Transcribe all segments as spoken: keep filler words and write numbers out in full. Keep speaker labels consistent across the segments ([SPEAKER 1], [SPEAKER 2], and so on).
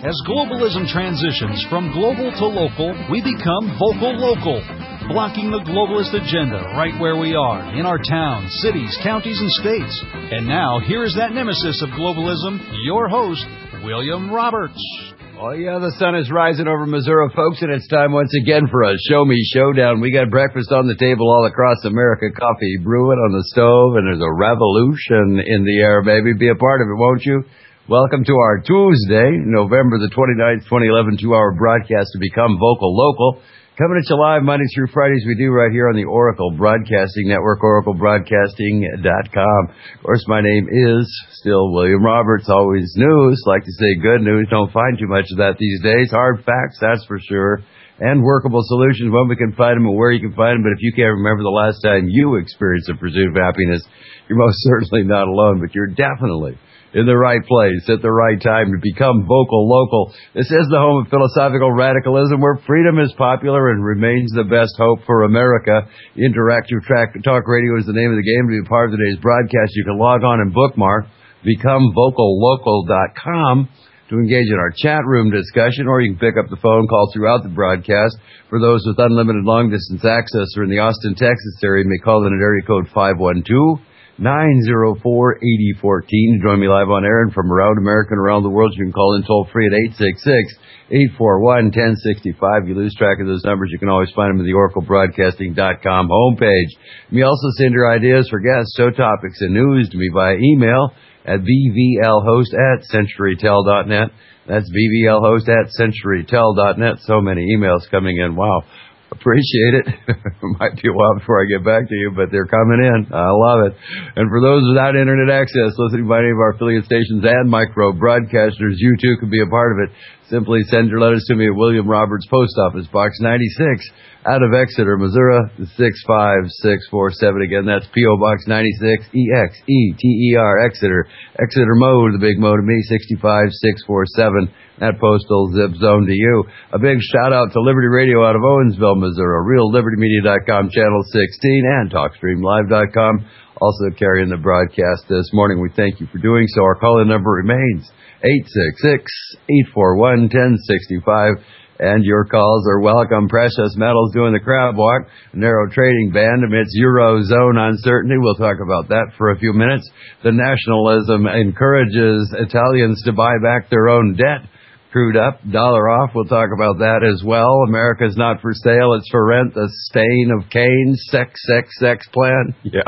[SPEAKER 1] As globalism transitions from global to local, we become vocal local, blocking the globalist agenda right where we are, in our towns, cities, counties, and states. And now, here is that nemesis of globalism, your host, William Roberts.
[SPEAKER 2] Oh, yeah, the sun is rising over Missouri, folks, and it's time once again for a Show Me Showdown. We got breakfast on the table all across America, coffee brewing on the stove, and there's a revolution in the air, baby. Be a part of it, won't you? Welcome to our Tuesday, November the twenty-ninth, twenty eleven, two-hour broadcast to become Vocal Local. Coming at you live Monday through Fridays, we do right here on the Oracle Broadcasting Network, oracle broadcasting dot com. Of course, my name is still William Roberts. Always news. Like to say good news. Don't find too much of that these days. Hard facts, that's for sure. And workable solutions when we can find them and where you can find them. But if you can't remember the last time you experienced a pursuit of happiness, you're most certainly not alone, but you're definitely in the right place at the right time to become vocal local. This is the home of philosophical radicalism where freedom is popular and remains the best hope for America. Interactive track, Talk Radio is the name of the game. To be a part of today's broadcast, you can log on and bookmark become vocal local dot com to engage in our chat room discussion, or you can pick up the phone call throughout the broadcast. For those with unlimited long-distance access or in the Austin, Texas area, you may call in at area code five one two, nine zero four, eight zero one four. To join me live on air and from around America and around the world, you can call in toll-free at eight six six, eight four one, one zero six five. You lose track of those numbers, you can always find them at the oracle broadcasting dot com homepage. You may also send your ideas for guests, show topics, and news to me via email at b v l host at century tel dot net. That's b v l host at century tel dot net. So many emails coming in. Wow. Appreciate it. Might be a while before I get back to you, but they're coming in. I love it. And for those without internet access, listening by any of our affiliate stations and micro broadcasters, you too can be a part of it. Simply send your letters to me at William Roberts, Post Office Box ninety-six, out of Exeter, Missouri, six five six four seven. Again, that's P O Box ninety-six, E X E T E R, Exeter. Exeter mode, the big mode of me, six five six four seven. That postal zip zone to you. A big shout out to Liberty Radio out of Owensville, Missouri, real liberty media dot com, channel sixteen, and talk stream live dot com. Also carrying the broadcast this morning. We thank you for doing so. Our call-in number remains eight six six, eight four one, one zero six five. And your calls are welcome. Precious metals doing the crab walk. Narrow trading band amidst Eurozone uncertainty. We'll talk about that for a few minutes. The nationalism encourages Italians to buy back their own debt. Crude up, dollar off. We'll talk about that as well. America's not for sale, it's for rent. The stain of Cain. Sex, sex, sex plan. Yeah.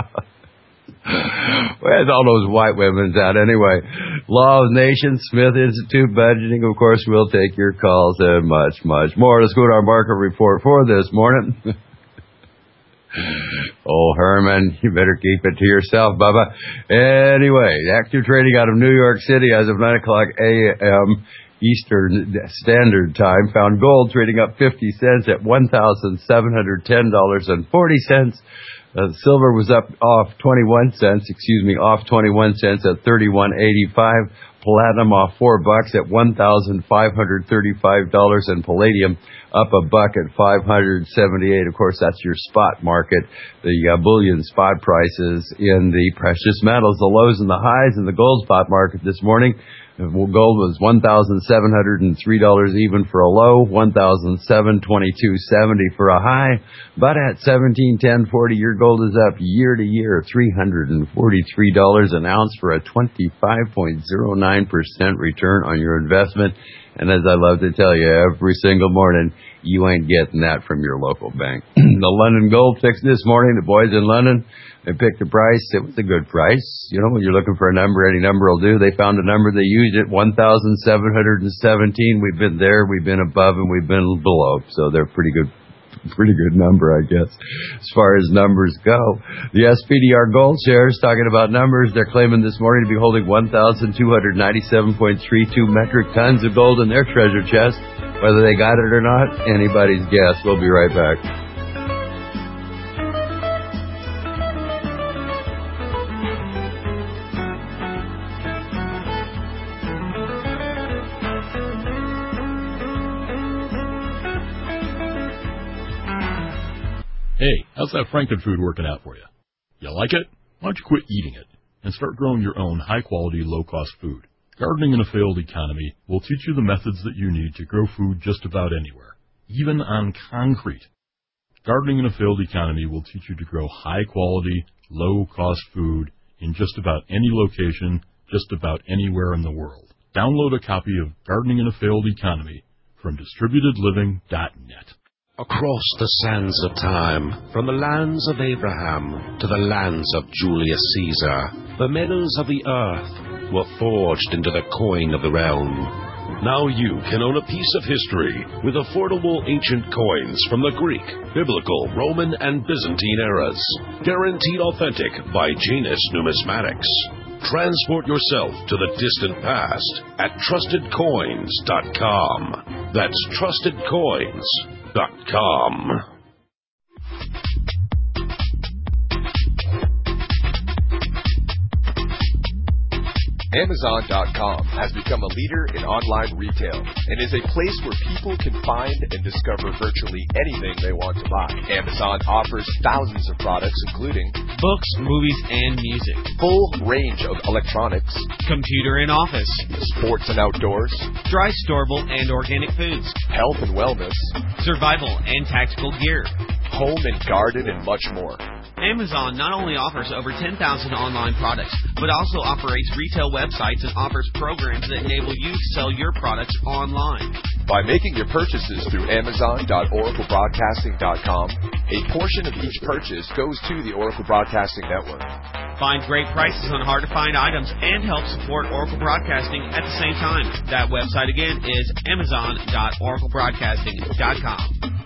[SPEAKER 2] Where's all those white women's at anyway? Law of Nations, Smith Institute, budgeting. Of course, we'll take your calls and much, much more. Let's go to our market report for this morning. Oh, Herman, you better keep it to yourself, Bubba. Anyway, active trading out of New York City as of nine o'clock a.m. Eastern Standard Time found gold trading up fifty cents at one thousand seven hundred ten dollars and forty cents. Uh, silver was up off twenty-one cents, excuse me, off twenty-one cents at thirty-one eighty-five. Platinum off four bucks at one thousand five hundred thirty-five dollars, and palladium up a buck at five hundred seventy-eight. Of course, that's your spot market, the uh, bullion spot prices in the precious metals, the lows and the highs in the gold spot market this morning. Gold was one thousand seven hundred three dollars even for a low, one thousand seven hundred twenty-two dollars and seventy cents for a high. But at seventeen ten forty, your gold is up year to year, three hundred forty-three dollars an ounce for a twenty-five point zero nine percent return on your investment. And as I love to tell you every single morning, you ain't getting that from your local bank. The London Gold fixed this morning. The boys in London, they picked a price. It was a good price. You know, when you're looking for a number, any number will do. They found a number. They used it, one thousand seven hundred seventeen. We've been there, we've been above, and we've been below. So they're pretty good. Pretty good number, I guess, as far as numbers go. The S P D R Gold shares, talking about numbers, they're claiming this morning to be holding one thousand two hundred ninety-seven point three two metric tons of gold in their treasure chest. Whether they got it or not, anybody's guess. We'll be right back.
[SPEAKER 3] Hey, how's that Frankenfood working out for you? You like it? Why don't you quit eating it and start growing your own high-quality, low-cost food? Gardening in a Failed Economy will teach you the methods that you need to grow food just about anywhere, even on concrete. Gardening in a Failed Economy will teach you to grow high-quality, low-cost food in just about any location, just about anywhere in the world. Download a copy of Gardening in a Failed Economy from distributed living dot net.
[SPEAKER 4] Across the sands of time, from the lands of Abraham to the lands of Julius Caesar, the metals of the earth were forged into the coin of the realm. Now you can own a piece of history with affordable ancient coins from the Greek, Biblical, Roman, and Byzantine eras. Guaranteed authentic by Janus Numismatics. Transport yourself to the distant past at trusted coins dot com. That's trusted coins dot com.
[SPEAKER 5] Amazon dot com has become a leader in online retail and is a place where people can find and discover virtually anything they want to buy. Amazon offers thousands of products including
[SPEAKER 6] books, movies, and music,
[SPEAKER 5] full range of electronics,
[SPEAKER 6] computer and office,
[SPEAKER 5] sports and outdoors,
[SPEAKER 6] dry, storable, and organic foods,
[SPEAKER 5] health and wellness,
[SPEAKER 6] survival and tactical gear,
[SPEAKER 5] home and garden, and much more.
[SPEAKER 6] Amazon not only offers over ten thousand online products, but also operates retail websites and offers programs that enable you to sell your products online.
[SPEAKER 5] By making your purchases through Amazon dot Oracle Broadcasting dot com, a portion of each purchase goes to the Oracle Broadcasting Network.
[SPEAKER 6] Find great prices on hard-to-find items and help support Oracle Broadcasting at the same time. That website again is Amazon dot Oracle Broadcasting dot com.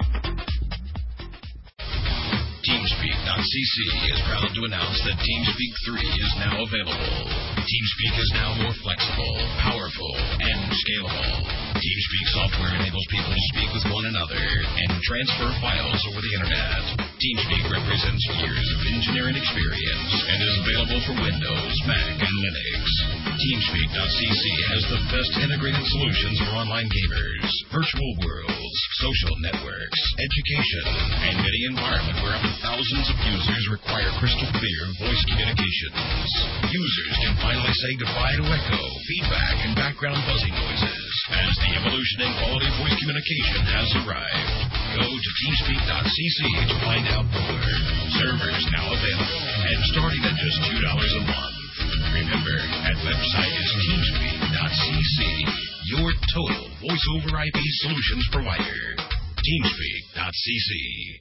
[SPEAKER 7] TeamSpeak dot c c is proud to announce that TeamSpeak three is now available. TeamSpeak is now more flexible, powerful, and scalable. TeamSpeak software enables people to speak with one another and transfer files over the internet. TeamSpeak represents years of engineering experience and is available for Windows, Mac, and Linux. TeamSpeak dot c c has the best integrated solutions for online gamers, virtual worlds, social networks, education, and any environment where up to thousands of users require crystal clear voice communications. Users can finally say goodbye to echo, feedback, and background buzzing noises as the evolution in quality voice communication has arrived. Go to TeamSpeak dot c c to find out more. Servers now available and starting at just two dollars a month. Remember, that website is TeamSpeak dot c c, your total voice over I P solutions provider. TeamSpeak dot c c.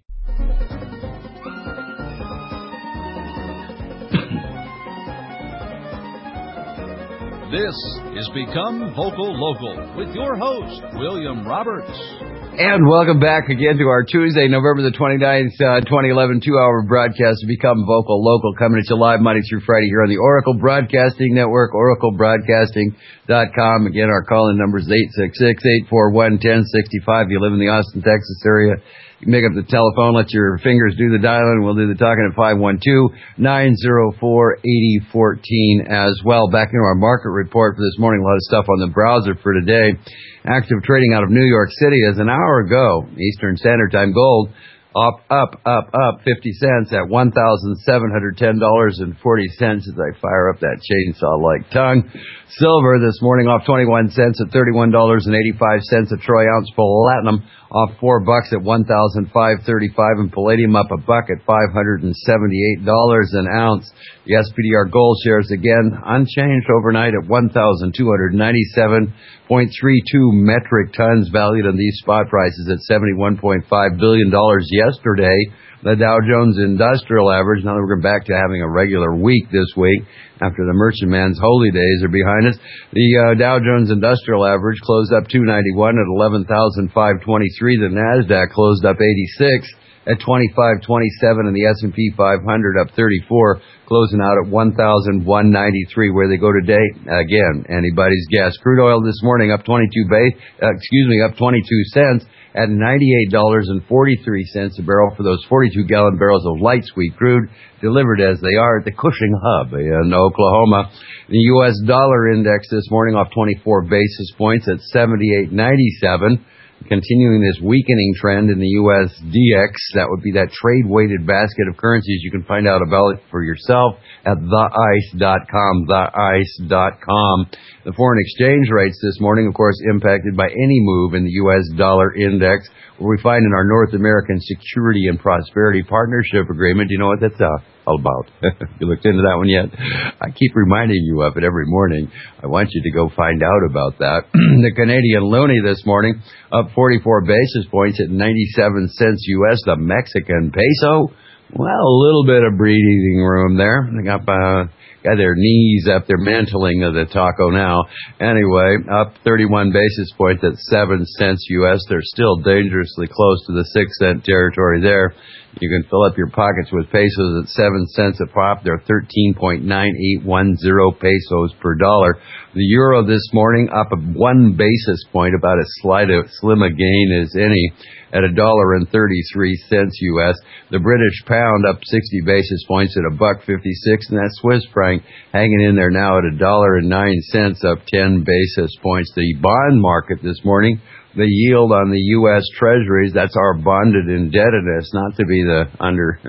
[SPEAKER 1] This is Become Vocal Local with your host, William Roberts.
[SPEAKER 2] And welcome back again to our Tuesday, November the twenty-ninth, uh, twenty eleven, two-hour broadcast to Become Vocal Local, coming at you live Monday through Friday here on the Oracle Broadcasting Network, Oracle Broadcasting dot com. Again, our call-in number is eight six six, eight four one, one zero six five. If you live in the Austin, Texas area, you can make up the telephone, let your fingers do the dialing, and we'll do the talking at five one two, nine zero four, eight zero one four as well. Back into our market report for this morning, a lot of stuff on the browser for today. Active trading out of New York City as an hour ago, Eastern Standard Time. Gold up, up, up, up fifty cents at one thousand seven hundred ten dollars and forty cents as I fire up that chainsaw-like tongue. Silver this morning off twenty-one cents at thirty-one dollars and eighty-five cents a troy ounce. Platinum off four bucks at one thousand five hundred thirty-five, and palladium up a buck at five hundred seventy-eight dollars an ounce. The S P D R gold shares again unchanged overnight at one thousand two hundred ninety-seven point three two metric tons, valued on these spot prices at seventy-one point five billion dollars yesterday. The Dow Jones Industrial Average, now that we're back to having a regular week this week after the Merchant Man's holy days are behind us, the uh, Dow Jones Industrial Average closed up two ninety-one at eleven thousand five hundred twenty-three. The NASDAQ closed up eighty-six at twenty-five twenty-seven, and the S and P five hundred up thirty-four, closing out at one thousand one hundred ninety-three. Where they go today, again, anybody's guess. Crude oil this morning up twenty-two ba- uh, excuse me, up twenty-two cents at ninety-eight dollars and forty-three cents a barrel for those forty-two gallon barrels of light sweet crude delivered as they are at the Cushing Hub in Oklahoma. The U S dollar index this morning off twenty-four basis points at seventy-eight ninety-seven. continuing this weakening trend in the U S D X. That would be that trade-weighted basket of currencies. You can find out about it for yourself at the ice dot com, the ice dot com. The foreign exchange rates this morning, of course, impacted by any move in the U S dollar index, where we find in our North American Security and Prosperity Partnership Agreement. Do you know what that's uh, all about? You looked into that one yet? I keep reminding you of it every morning. I want you to go find out about that. The Canadian loonie this morning up forty-four basis points at ninety-seven cents U S. The Mexican peso, well, a little bit of breathing room there. They got uh, got their knees up. They're mantling of the taco now. Anyway, up thirty-one basis points at seven cents U S. They're still dangerously close to the six cent territory there. You can fill up your pockets with pesos at seven cents a pop. They're thirteen point nine eight one zero pesos per dollar. The euro this morning up one basis point, about as slight a slim a gain as any, at a dollar and thirty-three cents U S. The British pound up sixty basis points at a buck fifty-six, and that Swiss franc hanging in there now at a dollar and nine cents, up ten basis points. The bond market this morning, the yield on the U S Treasuries, that's our bonded indebtedness, not to be the under,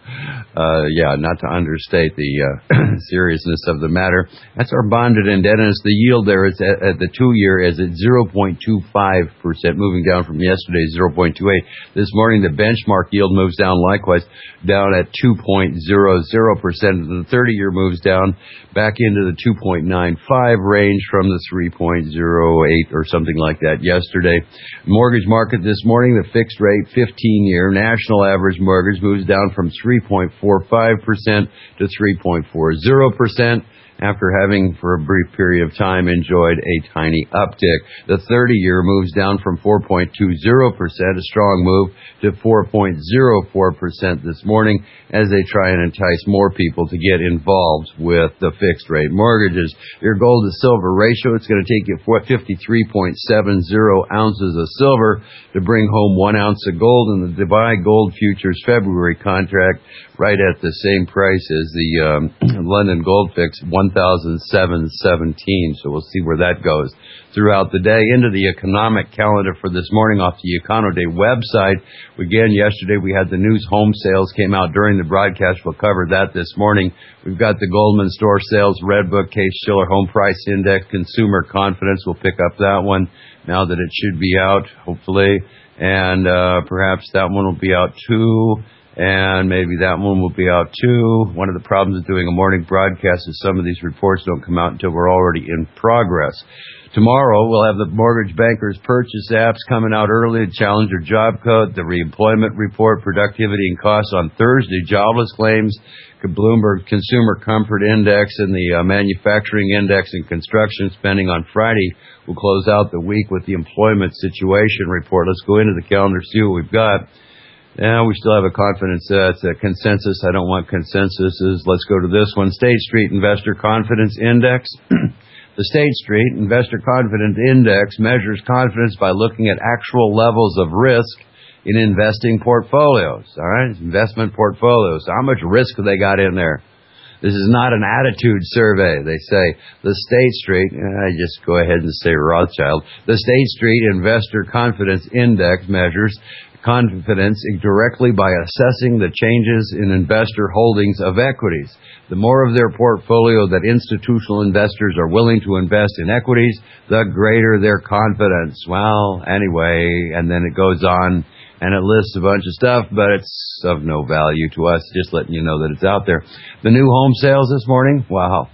[SPEAKER 2] uh, yeah, not to understate the uh, seriousness of the matter. That's our bonded indebtedness. The yield there is at, at the two-year is at zero point two five percent, moving down from yesterday's zero point two eight. This morning, the benchmark yield moves down likewise, down at two point zero zero percent. The thirty-year moves down back into the two point nine five range from the three point zero eight or something like that yesterday. Mortgage market this morning, the fixed rate fifteen-year national average mortgage moves down from three point four five percent to three point four zero percent. After having, for a brief period of time, enjoyed a tiny uptick. The thirty-year moves down from four point two zero percent, a strong move, to four point zero four percent this morning as they try and entice more people to get involved with the fixed-rate mortgages. Your gold-to-silver ratio, it's going to take you fifty-three point seven zero ounces of silver to bring home one ounce of gold, and the Dubai Gold Futures February contract right at the same price as the um, London Gold Fix, one thousand seven hundred seventeen. So we'll see where that goes throughout the day. Into the economic calendar for this morning off the Econoday website. Again, yesterday we had the news home sales came out during the broadcast. We'll cover that this morning. We've got the Goldman Store Sales Redbook, Case-Shiller Home Price Index, Consumer Confidence. We'll pick up that one now that it should be out, hopefully. And uh, perhaps that one will be out too. And maybe that one will be out too. One of the problems with doing a morning broadcast is some of these reports don't come out until we're already in progress. Tomorrow, we'll have the Mortgage Bankers Purchase apps coming out early, the Challenger Job Code, the Reemployment Report, Productivity and Costs on Thursday, Jobless Claims, Bloomberg Consumer Comfort Index, and the uh, Manufacturing Index and Construction Spending on Friday. We'll close out the week with the Employment Situation Report. Let's go into the calendar, see what we've got. Yeah, we still have a confidence, uh, it's a consensus. I don't want consensuses. Let's go to this one. State Street Investor Confidence Index. The State Street Investor Confidence Index measures confidence by looking at actual levels of risk in investing portfolios. All right, investment portfolios. How much risk have they got in there? This is not an attitude survey. They say the State Street, I just go ahead and say Rothschild. The State Street Investor Confidence Index measures confidence directly by assessing the changes in investor holdings of equities. The more of their portfolio that institutional investors are willing to invest in equities, the greater their confidence. Well, anyway, and then it goes on and it lists a bunch of stuff, but it's of no value to us, just letting you know that it's out there. The new home sales this morning, wow,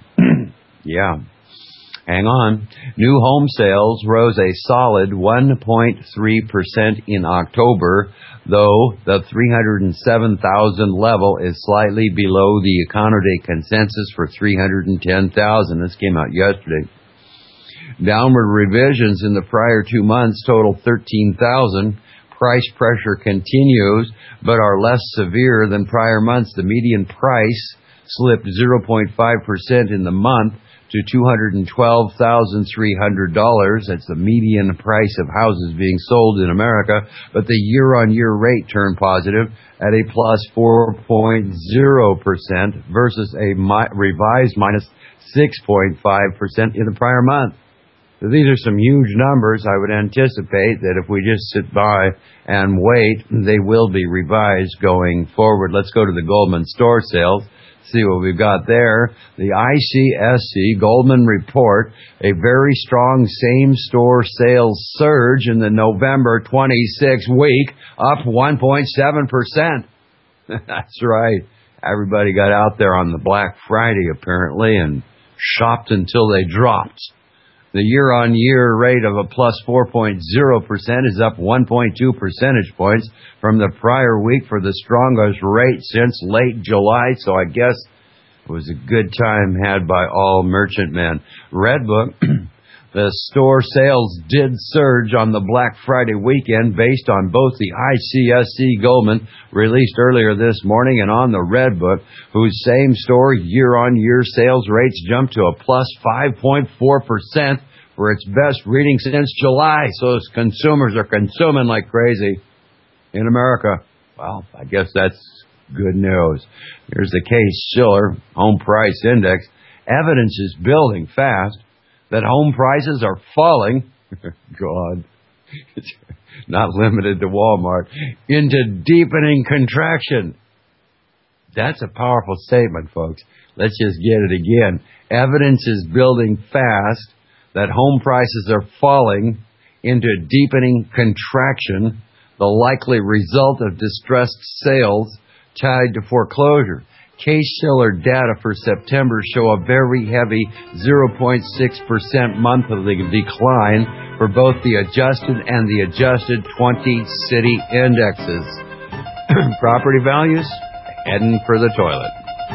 [SPEAKER 2] yeah. Hang on. New home sales rose a solid one point three percent in October, though the three hundred seven thousand level is slightly below the Econoday consensus for three hundred ten thousand. This came out yesterday. Downward revisions in the prior two months total thirteen thousand. Price pressure continues, but are less severe than prior months. The median price slipped zero point five percent in the month to two hundred twelve thousand three hundred dollars. That's the median price of houses being sold in America. But the year-on-year rate turned positive at a plus four point zero percent versus a mi- revised minus six point five percent in the prior month. These are some huge numbers. I would anticipate that if we just sit by and wait, they will be revised going forward. Let's go to the Goldman store sales, see what we've got there. The I C S C Goldman report, a very strong same-store sales surge in the November twenty-sixth week, up one point seven percent. That's right. Everybody got out there on the Black Friday, apparently, and shopped until they dropped. The year-on-year rate of a plus four point zero percent is up one point two percentage points from the prior week for the strongest rate since late July, so I guess it was a good time had by all merchantmen. Redbook, the store sales did surge on the Black Friday weekend based on both the I C S C Goldman released earlier this morning and on the Redbook, whose same-store year-on-year sales rates jumped to a plus five point four percent for its best reading since July. So those consumers are consuming like crazy in America. Well, I guess that's good news. Here's the Case-Shiller Home Price Index. Evidence is building fast that home prices are falling, God, not limited to Walmart, into deepening contraction. That's a powerful statement, folks. Let's just get it again. Evidence is building fast that home prices are falling into deepening contraction, the likely result of distressed sales tied to foreclosure. Case-Shiller data for September show a very heavy zero point six percent monthly decline for both the adjusted and the adjusted twenty city indexes. Property values heading for the toilet.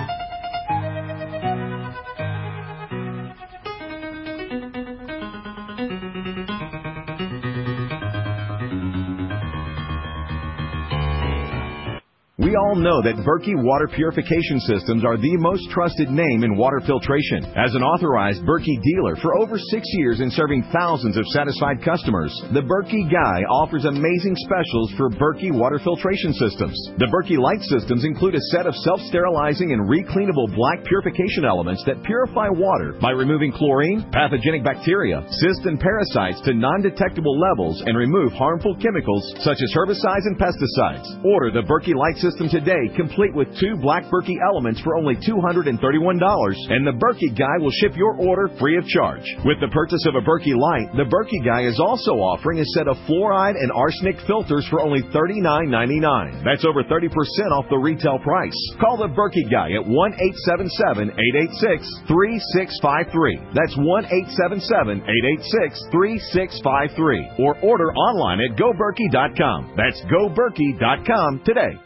[SPEAKER 8] We all know that Berkey Water Purification Systems are the most trusted name in water filtration. As an authorized Berkey dealer for over six years and serving thousands of satisfied customers, the Berkey Guy offers amazing specials for Berkey Water Filtration Systems. The Berkey Light Systems include a set of self-sterilizing and recleanable black purification elements that purify water by removing chlorine, pathogenic bacteria, cysts, and parasites to non-detectable levels and remove harmful chemicals such as herbicides and pesticides. Order the Berkey Light System today, complete with two black Berkey elements for only two hundred thirty-one dollars, and the Berkey Guy will ship your order free of charge. With the purchase of a Berkey Light, the Berkey Guy is also offering a set of fluoride and arsenic filters for only thirty-nine ninety-nine. That's over thirty percent off the retail price. Call the Berkey Guy at one eight seven seven, eight eight six, three six five three. That's one eight seven seven, eight eight six, three six five three. Or order online at go berkey dot com. That's go berkey dot com today.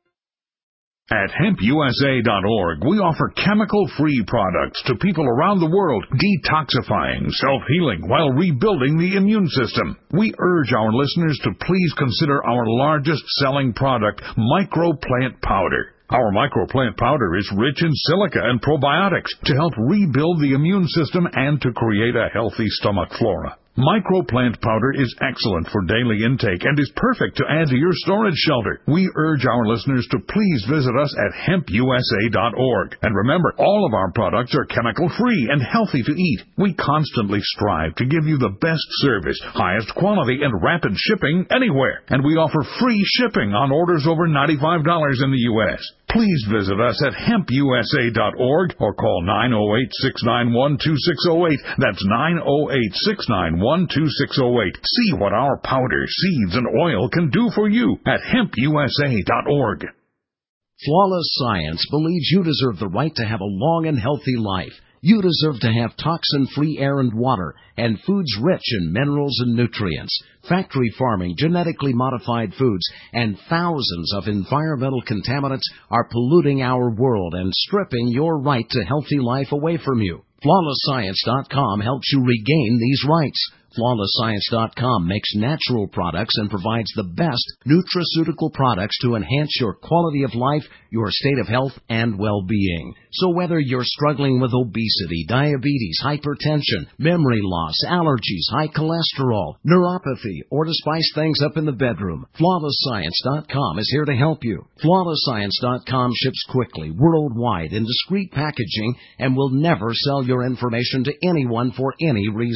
[SPEAKER 9] At hemp U S A dot org, we offer chemical-free products to people around the world, detoxifying, self-healing, while rebuilding the immune system. We urge our listeners to please consider our largest-selling product, Microplant Powder. Our Microplant Powder is rich in silica and probiotics to help rebuild the immune system and to create a healthy stomach flora. Microplant Powder is excellent for daily intake and is perfect to add to your storage shelter. We urge our listeners to please visit us at hemp U S A dot org. And remember, all of our products are chemical-free and healthy to eat. We constantly strive to give you the best service, highest quality, and rapid shipping anywhere. And we offer free shipping on orders over ninety-five dollars in the U S Please visit us at hemp U S A dot org or call nine oh eight, six nine one, two six oh eight. That's nine oh eight, six nine one, two six oh eight. See what our powder, seeds, and oil can do for you at hemp U S A dot org.
[SPEAKER 10] Flawless Science believes you deserve the right to have a long and healthy life. You deserve to have toxin-free air and water, and foods rich in minerals and nutrients. Factory farming, genetically modified foods, and thousands of environmental contaminants are polluting our world and stripping your right to healthy life away from you. flawless science dot com helps you regain these rights. flawless science dot com makes natural products and provides the best nutraceutical products to enhance your quality of life, your state of health, and well-being. So whether you're struggling with obesity, diabetes, hypertension, memory loss, allergies, high cholesterol, neuropathy, or to spice things up in the bedroom, flawless science dot com is here to help you. flawless science dot com ships quickly, worldwide, in discreet packaging, and will never sell your information to anyone for any reason.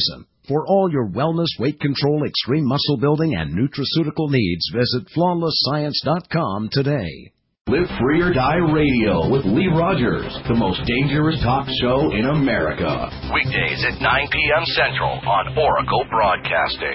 [SPEAKER 10] For all your wellness, weight control, extreme muscle building, and nutraceutical needs, visit flawless science dot com today.
[SPEAKER 11] Live Free or Die Radio with Lee Rogers, the most dangerous talk show in America.
[SPEAKER 7] Weekdays at nine p.m. Central on Oracle Broadcasting.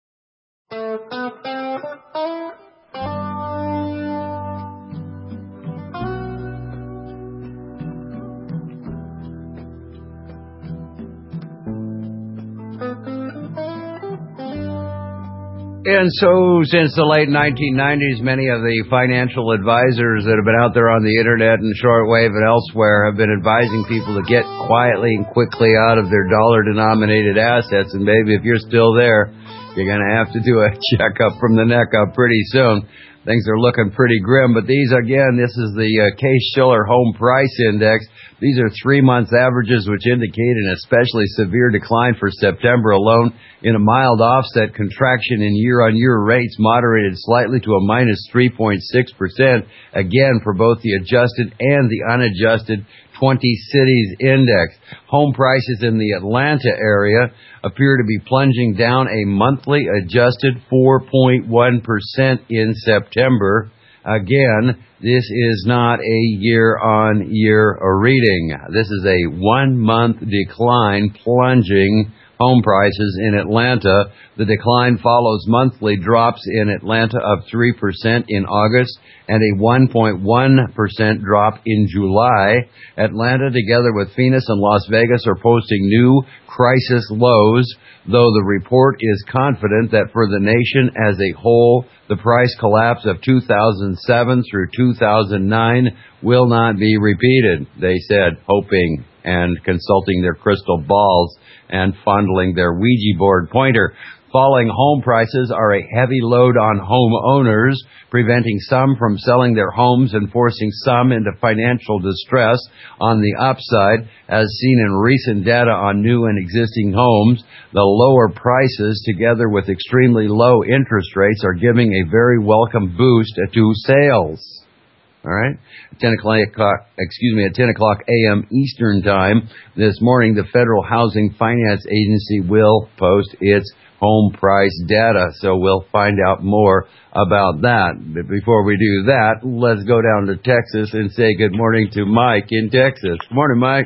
[SPEAKER 2] And so, since the late nineteen nineties, many of the financial advisors that have been out there on the internet and shortwave and elsewhere have been advising people to get quietly and quickly out of their dollar-denominated assets. And baby, if you're still there, you're going to have to do a checkup from the neck up pretty soon. Things are looking pretty grim. But these, again, this is the uh, Case-Shiller Home Price Index. These are three-month averages, which indicate an especially severe decline for September alone. In a mild offset, contraction in year-on-year rates moderated slightly to a minus three point six percent, again for both the adjusted and the unadjusted twenty cities index. Home prices in the Atlanta area appear to be plunging down a monthly adjusted four point one percent in September. Again, this is not a year-on-year reading. This is a one-month decline, plunging home prices in Atlanta. The decline follows monthly drops in Atlanta of three percent in August and a one point one percent drop in July. Atlanta, together with Phoenix and Las Vegas, are posting new crisis lows, though the report is confident that for the nation as a whole, the price collapse of two thousand seven through two thousand nine will not be repeated, they said, hoping and consulting their crystal balls and fondling their Ouija board pointer. Falling home prices are a heavy load on homeowners, preventing some from selling their homes and forcing some into financial distress. On the upside, as seen in recent data on new and existing homes, the lower prices, together with extremely low interest rates, are giving a very welcome boost to sales. All right, ten o'clock, excuse me, at ten o'clock a.m. Eastern Time this morning, the Federal Housing Finance Agency will post its home price data, so we'll find out more about that. But before we do that, let's go down to Texas and say good morning to Mike in Texas. Good morning, Mike.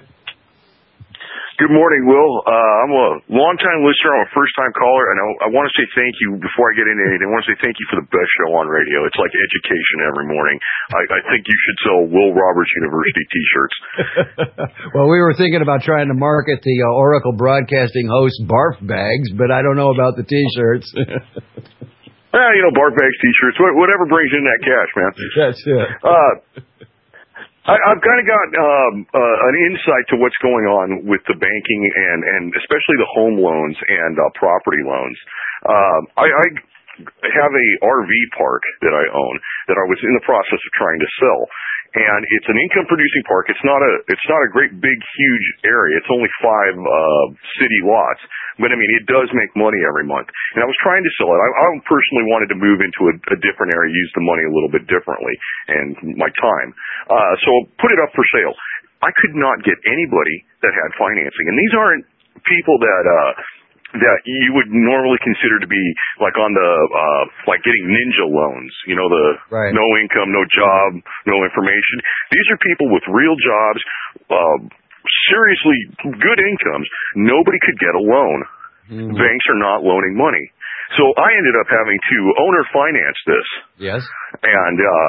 [SPEAKER 12] Good morning, Will. Uh, I'm a long-time listener. I'm a first-time caller, and I, I want to say thank you before I get into anything. I want to say thank you for the best show on radio. It's like education every morning. I, I think you should sell Will Roberts University T-shirts.
[SPEAKER 2] Well, we were thinking about trying to market the uh, Oracle Broadcasting host barf bags, but I don't know about the T-shirts.
[SPEAKER 12] Yeah, you know, barf bags, T-shirts, whatever brings in that cash, man.
[SPEAKER 2] That's it.
[SPEAKER 12] Uh, I, I've kind of got um, uh, an insight to what's going on with the banking and, and especially the home loans and uh, property loans. Um, I, I have a R V park that I own that I was in the process of trying to sell, and it's an income producing park. It's not a it's not a great big huge area. It's only five uh, city lots, but I mean it does make money every month. And I was trying to sell it. I, I personally wanted to move into a, a different area, use the money a little bit differently, and my time. Uh, so put it up for sale. I could not get anybody that had financing, and these aren't people that. Uh, that you would normally consider to be like on the, uh, like getting ninja loans, you know, the
[SPEAKER 2] right.
[SPEAKER 12] No income, no job, no information. These are people with real jobs, uh, seriously good incomes. Nobody could get a loan. Mm-hmm. Banks are not loaning money. So I ended up having to owner finance this.
[SPEAKER 2] Yes.
[SPEAKER 12] And, uh,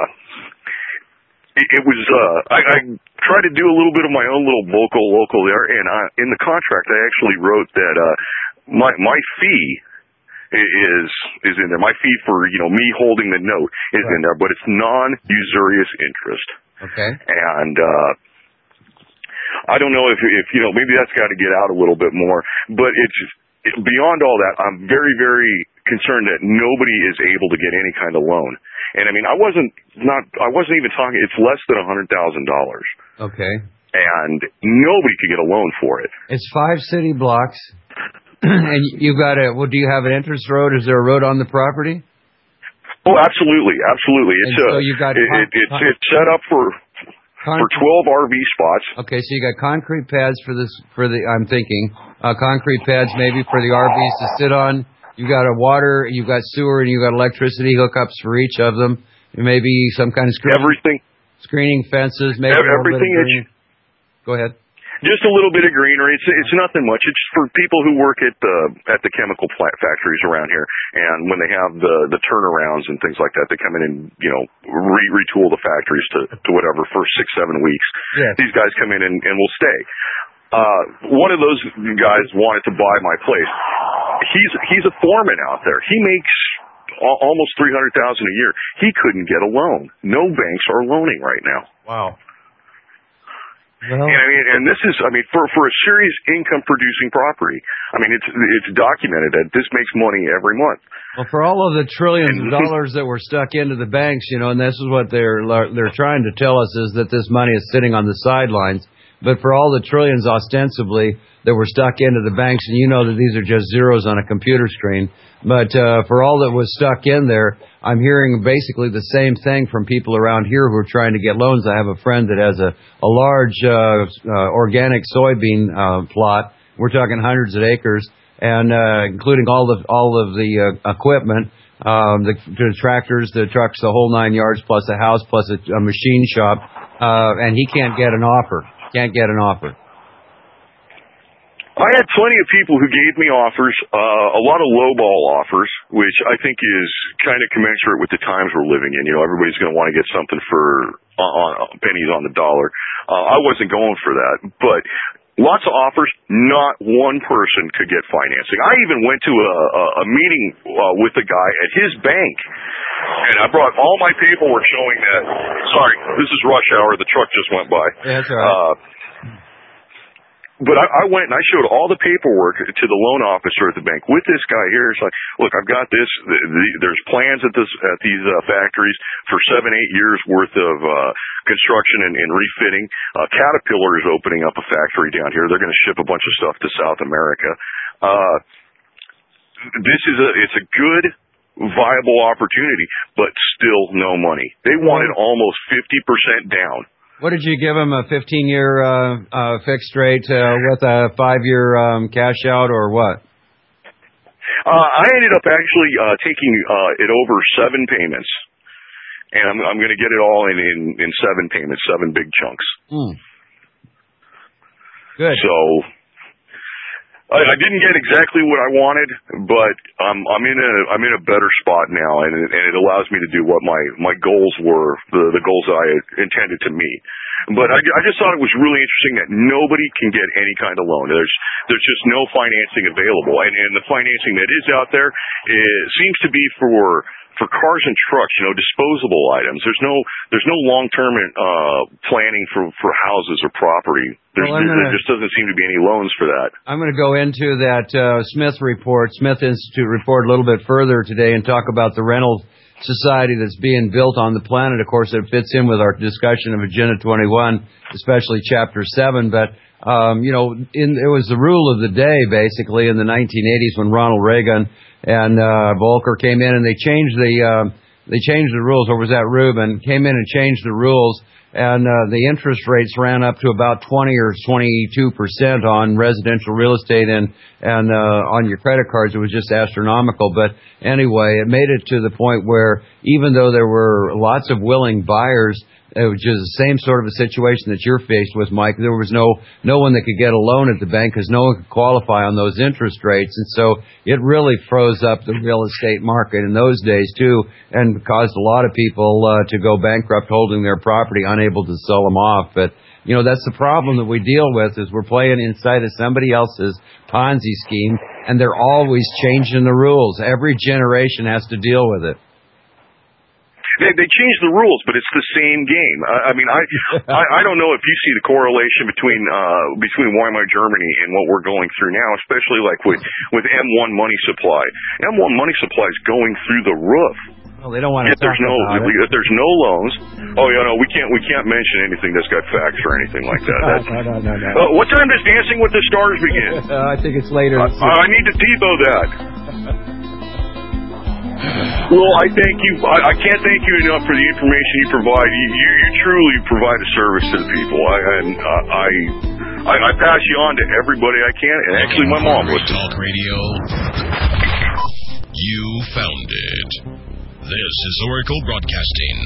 [SPEAKER 12] it, it was, uh, I, I tried to do a little bit of my own little vocal local there, and I, in the contract I actually wrote that, uh, My my fee is is in there. My fee for you know me holding the note is right. in there, but it's non-usurious interest.
[SPEAKER 2] Okay.
[SPEAKER 12] And uh, I don't know if if you know maybe that's got to get out a little bit more. But it's beyond all that. I'm very very concerned that nobody is able to get any kind of loan. And I mean I wasn't not I wasn't even talking. It's less than a hundred thousand dollars.
[SPEAKER 2] Okay.
[SPEAKER 12] And nobody could get a loan for it.
[SPEAKER 2] It's five city blocks. And you got a, well, do you have an entrance road? Is there a road on the property?
[SPEAKER 12] Oh, absolutely, absolutely. It's
[SPEAKER 2] and so
[SPEAKER 12] a,
[SPEAKER 2] you got
[SPEAKER 12] it, it, it's it's set up for Con- for twelve R V spots.
[SPEAKER 2] Okay, so you got concrete pads for this, for the, I'm thinking, uh, concrete pads maybe for the R Vs to sit on. You got a water, you got sewer, and you got electricity hookups for each of them. Maybe some kind of screening,
[SPEAKER 12] everything,
[SPEAKER 2] screening fences, maybe
[SPEAKER 12] everything.
[SPEAKER 2] It's, go ahead.
[SPEAKER 12] Just a little bit of greenery. It's it's nothing much. It's for people who work at the at the chemical plant factories around here, and when they have the the turnarounds and things like that, they come in and you know re retool the factories to to whatever for six seven weeks.
[SPEAKER 2] Yeah.
[SPEAKER 12] These guys come in and, and will stay. Uh, one of those guys wanted to buy my place. He's he's a foreman out there. He makes almost three hundred thousand a year. He couldn't get a loan. No banks are loaning right now.
[SPEAKER 2] Wow.
[SPEAKER 12] Well, and I mean, and this is, I mean, for for a serious income producing property, I mean, it's it's documented that this makes money every month.
[SPEAKER 2] Well, for all of the trillions of dollars that were stuck into the banks, you know, and this is what they're they're trying to tell us is that this money is sitting on the sidelines. But for all the trillions ostensibly that were stuck into the banks, and you know that these are just zeros on a computer screen. But uh, for all that was stuck in there, I'm hearing basically the same thing from people around here who are trying to get loans. I have a friend that has a, a large uh, uh, organic soybean uh, plot. We're talking hundreds of acres, and uh, including all of all of the uh, equipment, um, the, the tractors, the trucks, the whole nine yards, plus a house, plus a, a machine shop, uh, and he can't get an offer. Can't get an offer.
[SPEAKER 12] I had plenty of people who gave me offers, uh, a lot of lowball offers, which I think is kind of commensurate with the times we're living in. You know, everybody's going to want to get something for uh, pennies on the dollar. Uh, I wasn't going for that, but lots of offers. Not one person could get financing. I even went to a, a, a meeting uh, with a guy at his bank, and I brought all my paperwork showing that. Sorry, this is rush hour. The truck just went by.
[SPEAKER 2] Yeah, that's all right.
[SPEAKER 12] Uh, But I, I went and I showed all the paperwork to the loan officer at the bank with this guy here. It's like, look, I've got this. The, the, there's plans at this at these uh, factories for seven, eight years worth of uh, construction and, and refitting. Uh, Caterpillar is opening up a factory down here. They're going to ship a bunch of stuff to South America. Uh, this is a it's a good, viable opportunity, but still no money. They wanted almost fifty percent down.
[SPEAKER 2] What did you give him, a fifteen-year uh, uh, fixed rate uh, with a five-year um, cash out, or what?
[SPEAKER 12] Uh, I ended up actually uh, taking uh, it over seven payments, and I'm, I'm going to get it all in, in, in seven payments, seven big chunks.
[SPEAKER 2] Hmm. Good.
[SPEAKER 12] So I, I didn't get exactly what I wanted, but um, I'm in a I'm in a better spot now, and it, and it allows me to do what my, my goals were, the, the goals that I intended to meet. But I, I just thought it was really interesting that nobody can get any kind of loan. There's there's just no financing available, and, and the financing that is out there it seems to be for for cars and trucks, you know, disposable items. There's no there's no long term uh, planning for, for houses or property. There's, well, gonna, there just doesn't seem to be any loans for that.
[SPEAKER 2] I'm going to go into that uh, Smith report, Smith Institute report, a little bit further today and talk about the rental society that's being built on the planet. Of course, it fits in with our discussion of Agenda twenty-one, especially Chapter seven. But, um, you know, in, it was the rule of the day, basically, in the nineteen eighties when Ronald Reagan and uh, Volcker came in and they changed the uh, they changed the rules, or was that Rubin, came in and changed the rules. And uh, the interest rates ran up to about twenty or twenty-two percent on residential real estate, and and uh, on your credit cards it was just astronomical. But anyway, it made it to the point where even though there were lots of willing buyers, it was just the same sort of a situation that you're faced with, Mike. There was no no one that could get a loan at the bank because no one could qualify on those interest rates. And so it really froze up the real estate market in those days, too, and caused a lot of people uh, to go bankrupt holding their property, unable to sell them off. But, you know, that's the problem that we deal with is we're playing inside of somebody else's Ponzi scheme, and they're always changing the rules. Every generation has to deal with it.
[SPEAKER 12] They, they changed the rules, but it's the same game. I, I mean, I, I I don't know if you see the correlation between uh between Weimar Germany and what we're going through now, especially like with with M one money supply. M one money supply is going through the roof.
[SPEAKER 2] Well, they don't want to
[SPEAKER 12] if there's no
[SPEAKER 2] about
[SPEAKER 12] if,
[SPEAKER 2] it.
[SPEAKER 12] if there's no loans. Oh yeah, no, we can't we can't mention anything that's got facts or anything like that. That's,
[SPEAKER 2] no, no, no, no.
[SPEAKER 12] Uh, what time does Dancing with the Stars begin?
[SPEAKER 2] uh, I think it's later.
[SPEAKER 12] I, I need to TiVo that. Well, I thank you. I, I can't thank you enough for the information you provide. You, you, you truly provide a service to the people. I, and uh, I, I, I pass you on to everybody I can. And actually, my mom listens.
[SPEAKER 7] Talk Radio. You found it. This is Oracle Broadcasting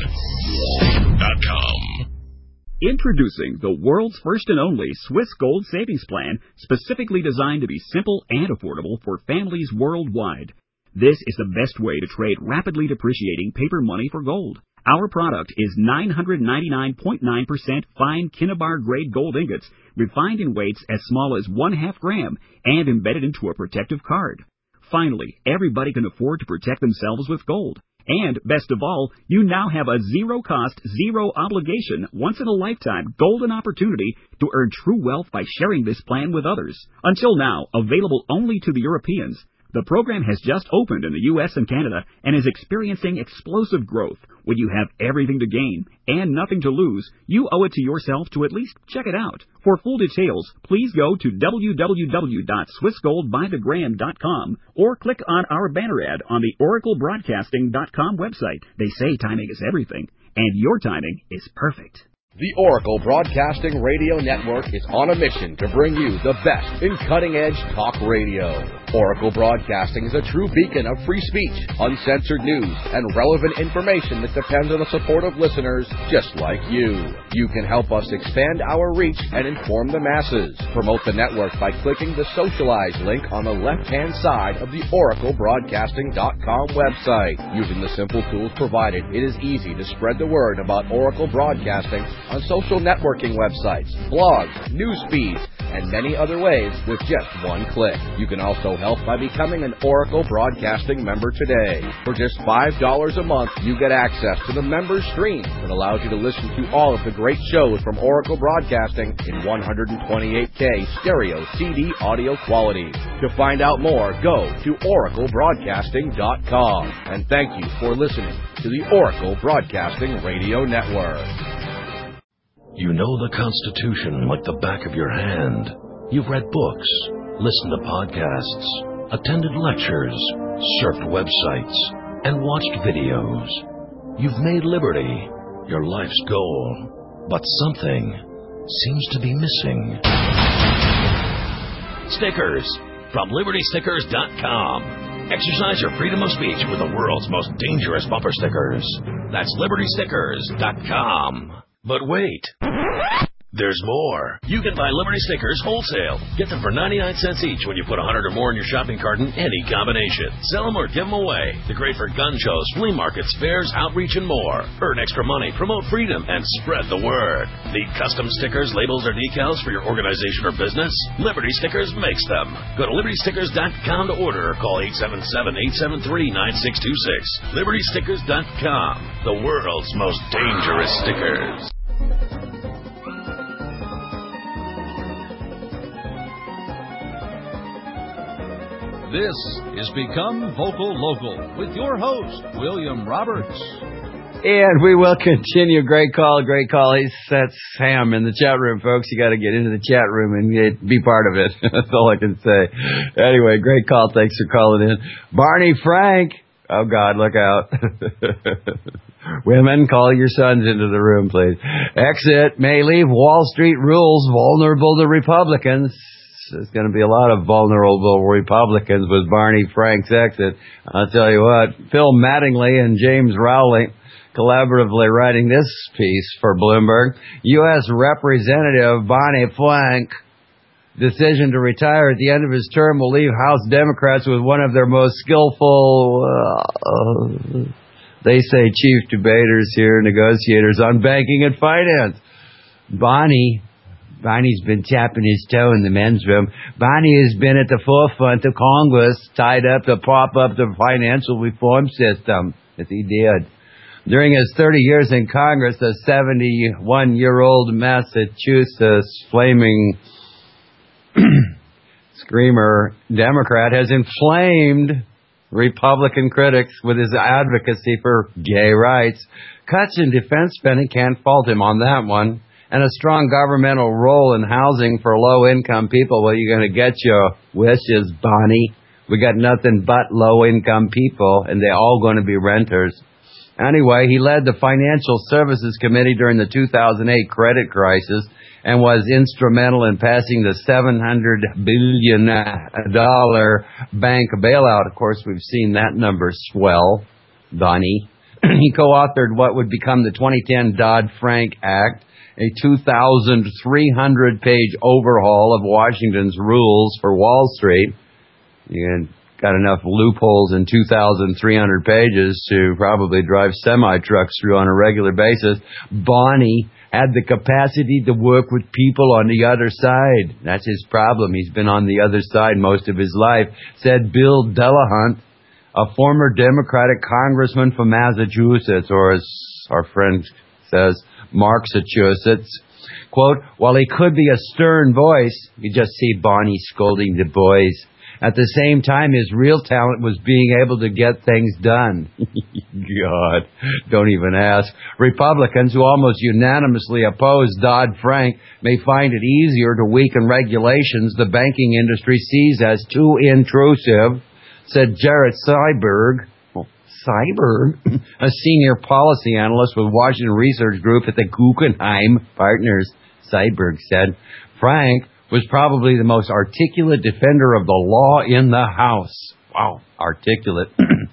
[SPEAKER 7] dot com.
[SPEAKER 13] Introducing the world's first and only Swiss Gold Savings Plan, specifically designed to be simple and affordable for families worldwide. This is the best way to trade rapidly depreciating paper money for gold. Our product is nine hundred ninety-nine point nine percent fine Kinnabar grade gold ingots, refined in weights as small as one half gram and embedded into a protective card. Finally, everybody can afford to protect themselves with gold. And, best of all, you now have a zero-cost, zero-obligation, once-in-a-lifetime golden opportunity to earn true wealth by sharing this plan with others. Until now, available only to the Europeans, the program has just opened in the U S and Canada and is experiencing explosive growth. When you have everything to gain and nothing to lose, you owe it to yourself to at least check it out. For full details, please go to w w w dot swiss gold by the gram dot com or click on our banner ad on the oracle broadcasting dot com website. They say timing is everything, and your timing is perfect.
[SPEAKER 14] The Oracle Broadcasting Radio Network is on a mission to bring you the best in cutting-edge talk radio. Oracle Broadcasting is a true beacon of free speech, uncensored news, and relevant information that depends on the support of listeners just like you. You can help us expand our reach and inform the masses. Promote the network by clicking the Socialize link on the left-hand side of the oracle broadcasting dot com website. Using the simple tools provided, it is easy to spread the word about Oracle Broadcasting on social networking websites, blogs, news feeds, and many other ways with just one click. You can also help by becoming an Oracle Broadcasting member today. For just five dollars a month, you get access to the member stream that allows you to listen to all of the great shows from Oracle Broadcasting in one twenty-eight K stereo C D audio quality. To find out more, go to oracle broadcasting dot com. And thank you for listening to the Oracle Broadcasting Radio Network.
[SPEAKER 10] You know the Constitution like the back of your hand. You've read books, listened to podcasts, attended lectures, surfed websites, and watched videos. You've made liberty your life's goal, but something seems to be missing. Stickers from liberty stickers dot com. Exercise your freedom of speech with the world's most dangerous bumper stickers. That's liberty stickers dot com. But wait, there's more. You can buy Liberty stickers wholesale. Get them for ninety-nine cents each when you put one hundred or more in your shopping cart in any combination. Sell them or give them away. They're great for gun shows, flea markets, fairs, outreach, and more. Earn extra money, promote freedom, and spread the word. Need custom stickers, labels, or decals for your organization or business? Liberty Stickers makes them. Go to liberty stickers dot com to order or call eight seven seven, eight seven three, nine six two six. liberty stickers dot com, the world's most dangerous stickers.
[SPEAKER 1] This is Become Vocal Local with your host, William Roberts.
[SPEAKER 2] And we will continue. Great call, great call. He's, that's Sam in the chat room, folks. You got to get into the chat room and get, be part of it. That's all I can say. Anyway, great call. Thanks for calling in. Barney Frank. Oh, God, look out. Women, call your sons into the room, please. Exit may leave Wall Street rules vulnerable to Republicans. There's going to be a lot of vulnerable Republicans with Barney Frank's exit. I'll tell you what, Phil Mattingly and James Rowley collaboratively writing this piece for Bloomberg. U S Representative Barney Frank decision to retire at the end of his term will leave House Democrats with one of their most skillful, uh, they say chief debaters here, negotiators on banking and finance. Barney Barney's been tapping his toe in the men's room. Barney has been at the forefront of Congress, tied up to prop up the financial reform system, as he did. During his thirty years in Congress, the seventy-one-year-old Massachusetts flaming screamer Democrat has inflamed Republican critics with his advocacy for gay rights. Cuts in defense spending, can't fault him on that one. And a strong governmental role in housing for low-income people. Well, you're going to get your wishes, Bonnie. We got nothing but low-income people, and they're all going to be renters. Anyway, he led the Financial Services Committee during the two thousand eight credit crisis and was instrumental in passing the seven hundred billion dollars bank bailout. Of course, we've seen that number swell, Donnie. He co-authored what would become the twenty ten Dodd-Frank Act, a two thousand three hundred page overhaul of Washington's rules for Wall Street. You got enough loopholes in two thousand three hundred pages to probably drive semi-trucks through on a regular basis. Bonnie had the capacity to work with people on the other side. That's his problem. He's been on the other side most of his life, said Bill Delahunt, a former Democratic congressman from Massachusetts, or as our friend says, Marksachusets. Quote, while he could be a stern voice, you just see Bonnie scolding the boys. At the same time, his real talent was being able to get things done. God, don't even ask. Republicans who almost unanimously oppose Dodd-Frank may find it easier to weaken regulations the banking industry sees as too intrusive, said Jarrett Seiberg, oh, Seiberg, a senior policy analyst with Washington Research Group at the Guggenheim Partners. Seiberg said, Frank was probably the most articulate defender of the law in the House. Wow, articulate.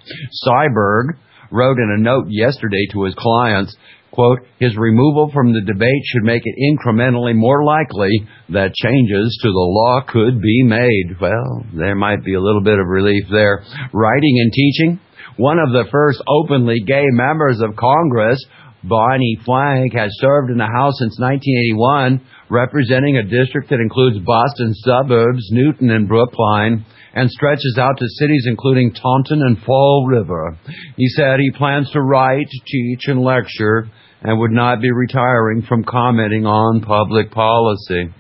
[SPEAKER 2] Seiberg wrote in a note yesterday to his clients, quote, his removal from the debate should make it incrementally more likely that changes to the law could be made. Well, there might be a little bit of relief there. Writing and teaching. One of the first openly gay members of Congress, Bonnie Frank, has served in the House since nineteen eighty-one, representing a district that includes Boston suburbs, Newton and Brookline, and stretches out to cities including Taunton and Fall River. He said he plans to write, teach, and lecture, and would not be retiring from commenting on public policy.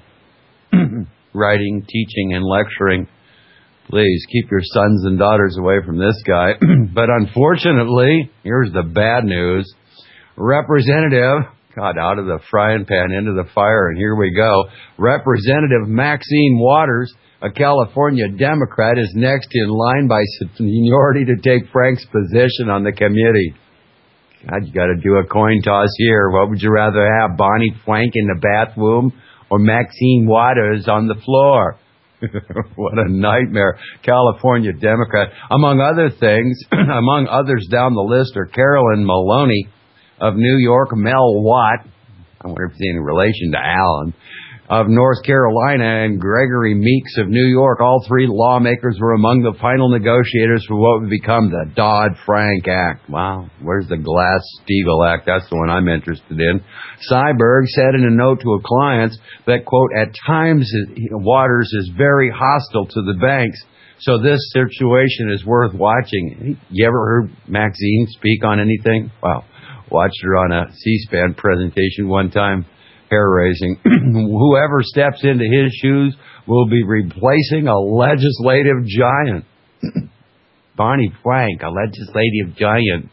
[SPEAKER 2] Writing, teaching, and lecturing. Please keep your sons and daughters away from this guy. But unfortunately, here's the bad news. Representative, God, out of the frying pan into the fire, and here we go. Representative Maxine Waters, a California Democrat, is next in line by seniority to take Frank's position on the committee. God, you got to do a coin toss here. What would you rather have, Bonnie Frank in the bathroom or Maxine Waters on the floor? What a nightmare. California Democrat. Among other things, among others down the list are Carolyn Maloney of New York, Mel Watt, I wonder if he's in relation to Allen, of North Carolina, and Gregory Meeks of New York. All three lawmakers were among the final negotiators for what would become the Dodd-Frank Act. Wow, where's the Glass-Steagall Act? That's the one I'm interested in. Seiberg said in a note to a client that, quote, at times Waters is very hostile to the banks, so this situation is worth watching. You ever heard Maxine speak on anything? Wow. Watched her on a C-SPAN presentation one time. Hair-raising. Whoever steps into his shoes will be replacing a legislative giant. Bonnie Frank, a legislative giant.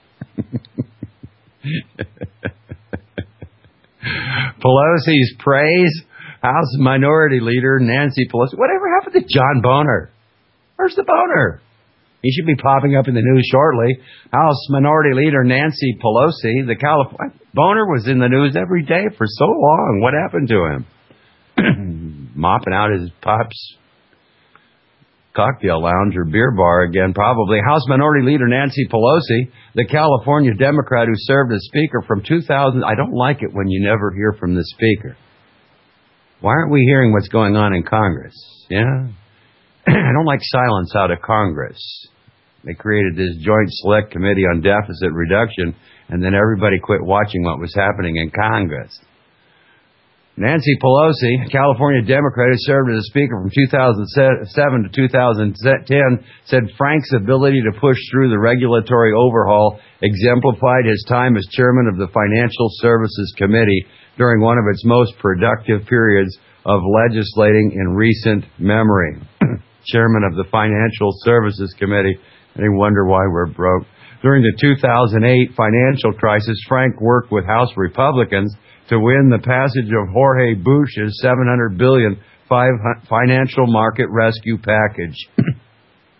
[SPEAKER 2] Pelosi's praise. House Minority Leader Nancy Pelosi. Whatever happened to John Boehner? Where's the Boehner? He should be popping up in the news shortly. House Minority Leader Nancy Pelosi, the California... Boehner was in the news every day for so long. What happened to him? Mopping out his pop's cocktail lounge or beer bar again, probably. House Minority Leader Nancy Pelosi, the California Democrat who served as Speaker from two thousand... I don't like it when you never hear from the Speaker. Why aren't we hearing what's going on in Congress? Yeah? I don't like silence out of Congress. They created this Joint Select Committee on Deficit Reduction, and then everybody quit watching what was happening in Congress. Nancy Pelosi, California Democrat who served as Speaker from two thousand seven to two thousand ten, said Frank's ability to push through the regulatory overhaul exemplified his time as chairman of the Financial Services Committee during one of its most productive periods of legislating in recent memory. Chairman of the Financial Services Committee. They wonder why we're broke. During the two thousand eight financial crisis, Frank worked with House Republicans to win the passage of Jorge Bush's seven hundred billion dollars financial market rescue package.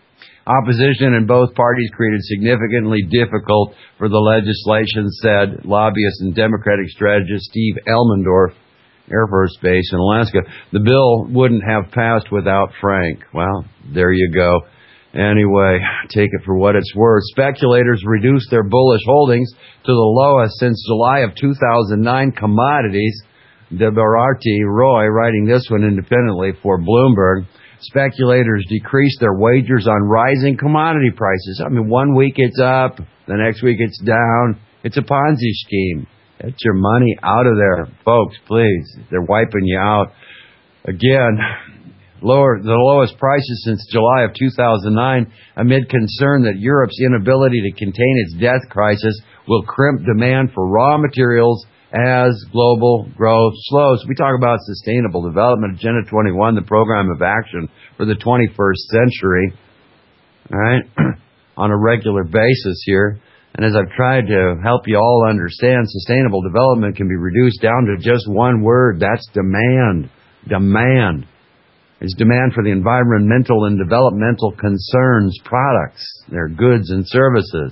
[SPEAKER 2] Opposition in both parties created significantly difficult for the legislation, said lobbyist and Democratic strategist Steve Elmendorf, Air Force Base in Alaska. The bill wouldn't have passed without Frank. Well, there you go. Anyway, take it for what it's worth. Speculators reduced their bullish holdings to the lowest since July of two thousand nine. Commodities, Debarati Roy, writing this one independently for Bloomberg. Speculators decreased their wagers on rising commodity prices. I mean, one week it's up, the next week it's down. It's a Ponzi scheme. Get your money out of there, folks, please. They're wiping you out. Again, lower the lowest prices since July of two thousand nine, amid concern that Europe's inability to contain its debt crisis will crimp demand for raw materials as global growth slows. We talk about Sustainable Development Agenda twenty-one, the program of action for the twenty-first century, all right, on a regular basis here. And as I've tried to help you all understand, sustainable development can be reduced down to just one word. That's demand. Demand. It's demand for the environmental and developmental concerns products, their goods and services.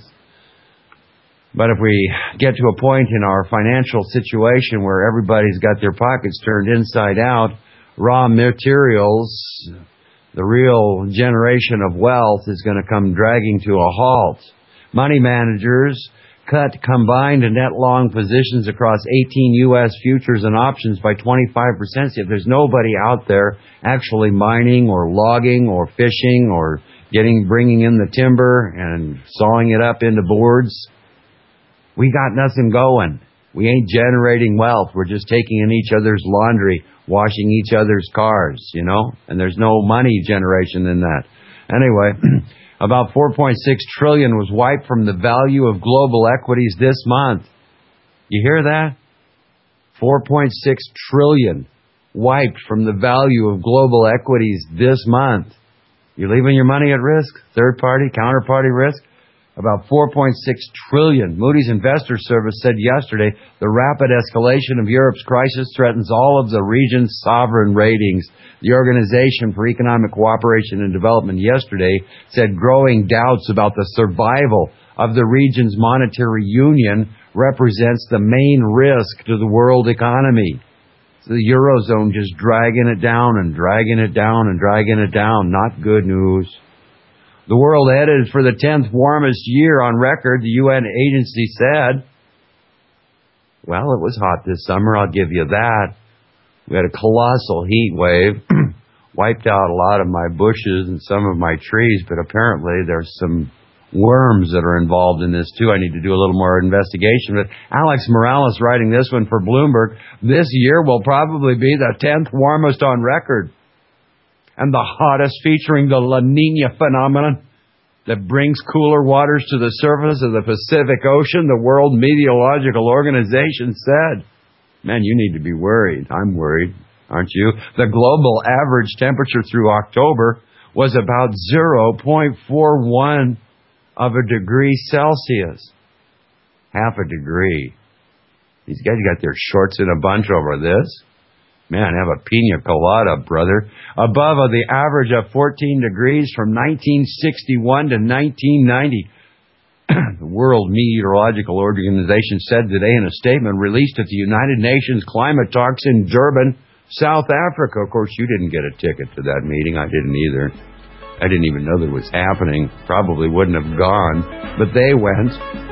[SPEAKER 2] But if we get to a point in our financial situation where everybody's got their pockets turned inside out, raw materials, the real generation of wealth is going to come dragging to a halt. Money managers cut combined net long positions across eighteen U S futures and options by twenty-five percent. If there's nobody out there actually mining or logging or fishing or getting bringing in the timber and sawing it up into boards, we got nothing going. We ain't generating wealth. We're just taking in each other's laundry, washing each other's cars, you know, and there's no money generation in that. Anyway, about four point six trillion dollars was wiped from the value of global equities this month. You hear that? four point six trillion dollars wiped from the value of global equities this month. You leaving your money at risk? Third party, counterparty risk? About four point six trillion dollars. Moody's Investor Service said yesterday the rapid escalation of Europe's crisis threatens all of the region's sovereign ratings. The Organization for Economic Cooperation and Development yesterday said growing doubts about the survival of the region's monetary union represents the main risk to the world economy. So the Eurozone just dragging it down and dragging it down and dragging it down. Not good news. The world headed for the tenth warmest year on record, the U N agency said. Well, it was hot this summer, I'll give you that. We had a colossal heat wave, wiped out a lot of my bushes and some of my trees, but apparently there's some worms that are involved in this too. I need to do a little more investigation. But Alex Morales writing this one for Bloomberg, this year will probably be the tenth warmest on record, and the hottest, featuring the La Nina phenomenon that brings cooler waters to the surface of the Pacific Ocean, the World Meteorological Organization said. Man, you need to be worried. I'm worried, aren't you? The global average temperature through October was about zero point four one of a degree Celsius. Half a degree. These guys got their shorts in a bunch over this. Man, have a pina colada, brother. Above the average of fourteen degrees from nineteen sixty-one to nineteen ninety. The World Meteorological Organization said today in a statement released at the United Nations climate talks in Durban, South Africa. Of course, you didn't get a ticket to that meeting. I didn't either. I didn't even know that it was happening. Probably wouldn't have gone, but they went.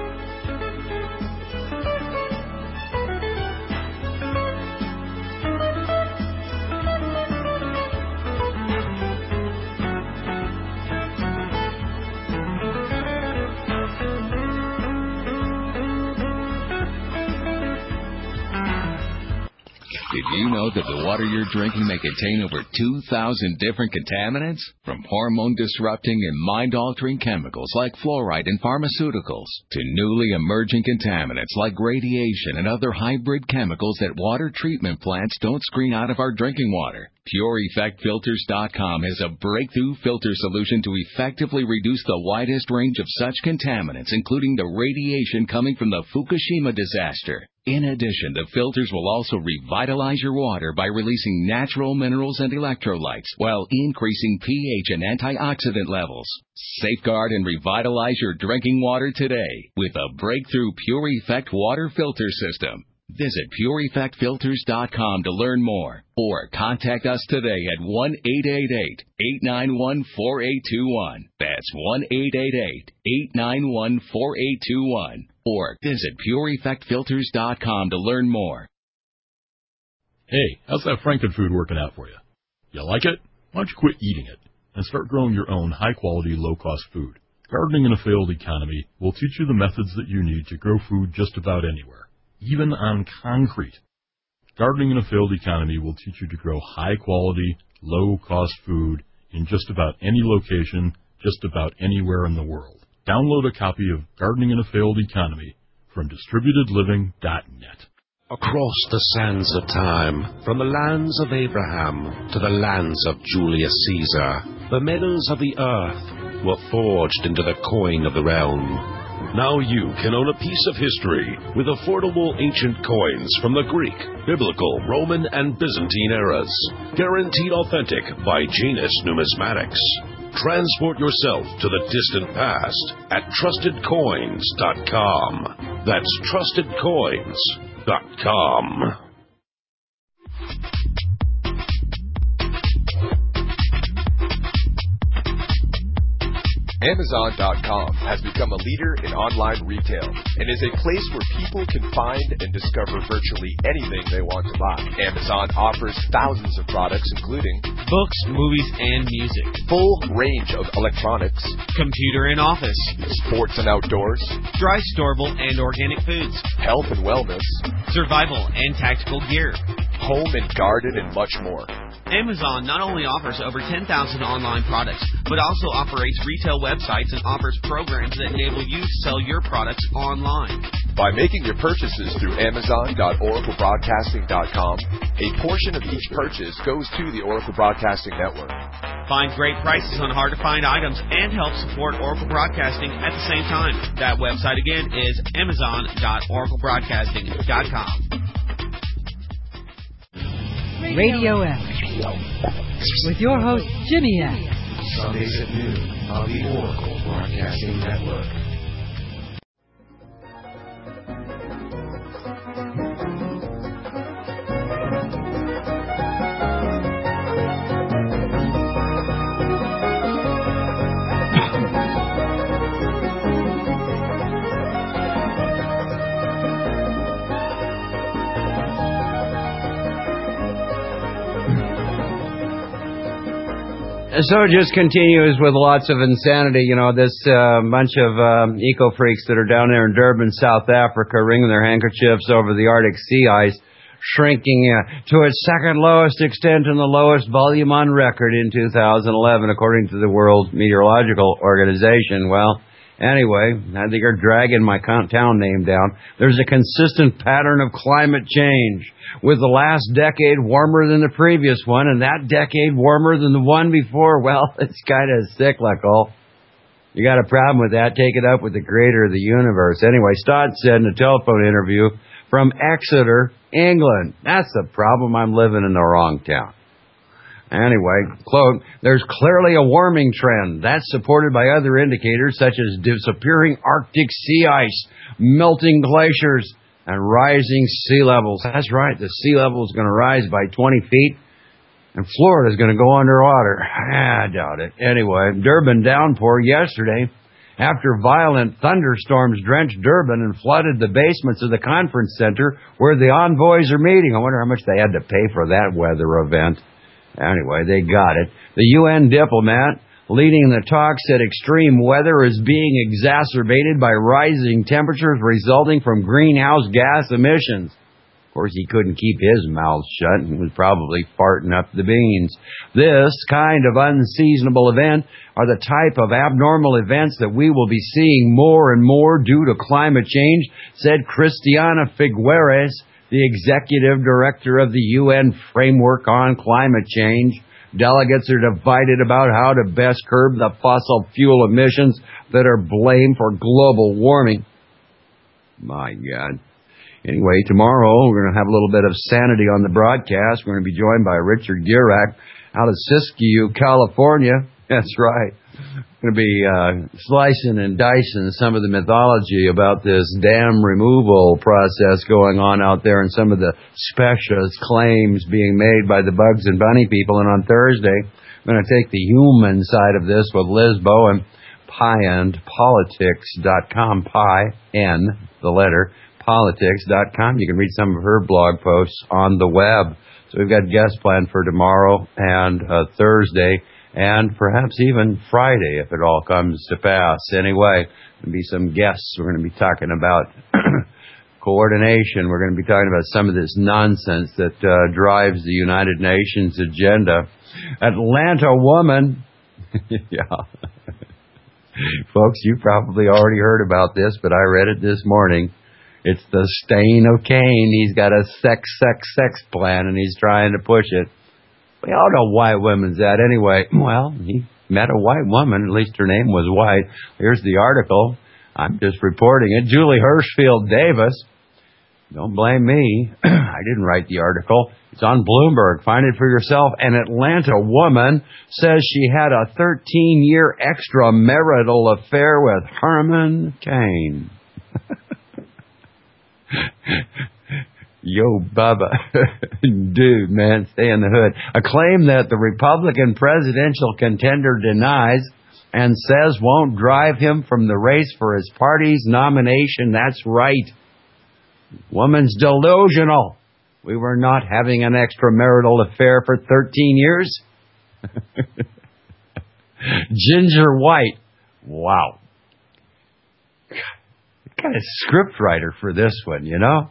[SPEAKER 15] Did you know that the water you're drinking may contain over two thousand different contaminants? From hormone-disrupting and mind-altering chemicals like fluoride in pharmaceuticals to newly emerging contaminants like radiation and other hybrid chemicals that water treatment plants don't screen out of our drinking water. Pure Effect Filters dot com has a breakthrough filter solution to effectively reduce the widest range of such contaminants, including the radiation coming from the Fukushima disaster. In addition, the filters will also revitalize your water by releasing natural minerals and electrolytes while increasing pH and antioxidant levels. Safeguard and revitalize your drinking water today with a breakthrough Pure Effect water filter system. Visit pure effect filters dot com to learn more or contact us today at one eight eight eight, eight nine one, four eight two one. That's one eight eight eight, eight nine one, four eight two one. Or visit pure effect filters dot com to learn more.
[SPEAKER 3] Hey, how's that Frankenfood working out for you? You like it? Why don't you quit eating it and start growing your own high-quality, low-cost food? Gardening in a Failed Economy will teach you the methods that you need to grow food just about anywhere, even on concrete. Gardening in a Failed Economy will teach you to grow high-quality, low-cost food in just about any location, just about anywhere in the world. Download a copy of Gardening in a Failed Economy from distributed living dot net.
[SPEAKER 4] Across the sands of time, from the lands of Abraham to the lands of Julius Caesar, the metals of the earth were forged into the coin of the realm. Now you can own a piece of history with affordable ancient coins from the Greek, Biblical, Roman, and Byzantine eras. Guaranteed authentic by Janus Numismatics. Transport yourself to the distant past at trusted coins dot com. That's trusted coins dot com.
[SPEAKER 5] Amazon dot com has become a leader in online retail and is a place where people can find and discover virtually anything they want to buy. Amazon offers thousands of products including
[SPEAKER 6] books, movies, and music,
[SPEAKER 5] full range of electronics,
[SPEAKER 6] computer and office,
[SPEAKER 5] sports and outdoors,
[SPEAKER 6] dry storable and organic foods,
[SPEAKER 5] health and wellness,
[SPEAKER 6] survival and tactical gear,
[SPEAKER 5] home and garden, and much more.
[SPEAKER 6] Amazon not only offers over ten thousand online products, but also operates retail websites and offers programs that enable you to sell your products online.
[SPEAKER 5] By making your purchases through Amazon dot Oracle Broadcasting dot com, a portion of each purchase goes to the Oracle Broadcasting Network.
[SPEAKER 6] Find great prices on hard-to-find items and help support Oracle Broadcasting at the same time. That website again is Amazon dot Oracle Broadcasting dot com.
[SPEAKER 16] Radio X with your host Jimmy X.
[SPEAKER 11] Sundays at noon on the Oracle Broadcasting Network.
[SPEAKER 2] So it just continues with lots of insanity. You know, this uh, bunch of um, eco-freaks that are down there in Durban, South Africa, wringing their handkerchiefs over the Arctic sea ice, shrinking uh, to its second lowest extent and the lowest volume on record in two thousand eleven, according to the World Meteorological Organization. Well, anyway, I think you're dragging my town name down. There's a consistent pattern of climate change, with the last decade warmer than the previous one, and that decade warmer than the one before. Well, it's kind of cyclical. You got a problem with that, take it up with the creator of the universe. Anyway, Stott said in a telephone interview from Exeter, England, that's the problem, I'm living in the wrong town. Anyway, quote, there's clearly a warming trend. That's supported by other indicators such as disappearing Arctic sea ice, melting glaciers, and rising sea levels. That's right, the sea level is going to rise by twenty feet, and Florida's going to go underwater. I doubt it. Anyway, Durban downpour yesterday after violent thunderstorms drenched Durban and flooded the basements of the conference center where the envoys are meeting. I wonder how much they had to pay for that weather event. Anyway, they got it. The U N diplomat leading the talk said extreme weather is being exacerbated by rising temperatures resulting from greenhouse gas emissions. Of course, he couldn't keep his mouth shut and was probably farting up the beans. This kind of unseasonable event are the type of abnormal events that we will be seeing more and more due to climate change, said Christiana Figueres, the executive director of the U N Framework on Climate Change. Delegates are divided about how to best curb the fossil fuel emissions that are blamed for global warming. My God. Anyway, tomorrow we're going to have a little bit of sanity on the broadcast. We're going to be joined by Richard Gierak out of Siskiyou, California. That's right. We're going to be uh, slicing and dicing some of the mythology about this dam removal process going on out there and some of the specious claims being made by the Bugs and Bunny people. And on Thursday, I'm going to take the human side of this with Liz Bowen, pie end politics dot com, pie, N, the letter, politics dot com. You can read some of her blog posts on the web. So we've got guests planned for tomorrow and uh, Thursday and perhaps even Friday if it all comes to pass. Anyway, there'll be some guests. We're going to be talking about coordination. We're going to be talking about some of this nonsense that uh, drives the United Nations agenda. Atlanta woman. Yeah. Folks, you probably already heard about this, but I read it this morning. It's the stain of Cain. He's got a sex, sex, sex plan, and he's trying to push it. We all know why women's that anyway. Well, he met a white woman. At least her name was white. Here's the article. I'm just reporting it. Julie Hirschfield Davis. Don't blame me. I didn't write the article. It's on Bloomberg. Find it for yourself. An Atlanta woman says she had a thirteen-year extramarital affair with Herman Cain. Yo, Bubba. Dude, man, stay in the hood. A claim that the Republican presidential contender denies and says won't drive him from the race for his party's nomination. That's right. Woman's delusional. We were not having an extramarital affair for thirteen years. Ginger White. Wow. Kind of script writer for this one, you know?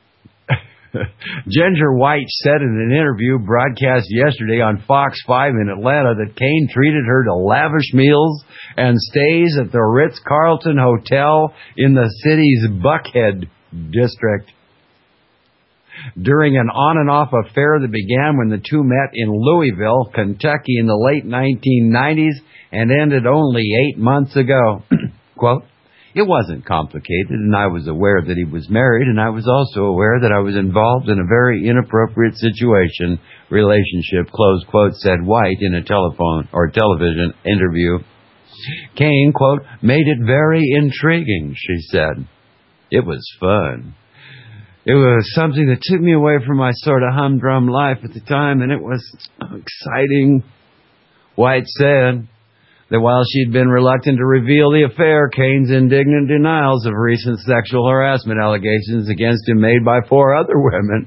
[SPEAKER 2] Ginger White said in an interview broadcast yesterday on Fox five in Atlanta that Cain treated her to lavish meals and stays at the Ritz-Carlton Hotel in the city's Buckhead district. During an on and off affair that began when the two met in Louisville, Kentucky in the late nineteen nineties and ended only eight months ago. Quote, it wasn't complicated, and I was aware that he was married, and I was also aware that I was involved in a very inappropriate situation, relationship, close quote, said White in a telephone or television interview. Cain, quote, made it very intriguing, she said. It was fun. It was something that took me away from my sort of humdrum life at the time, and it was exciting. White said that while she'd been reluctant to reveal the affair, Cain's indignant denials of recent sexual harassment allegations against him made by four other women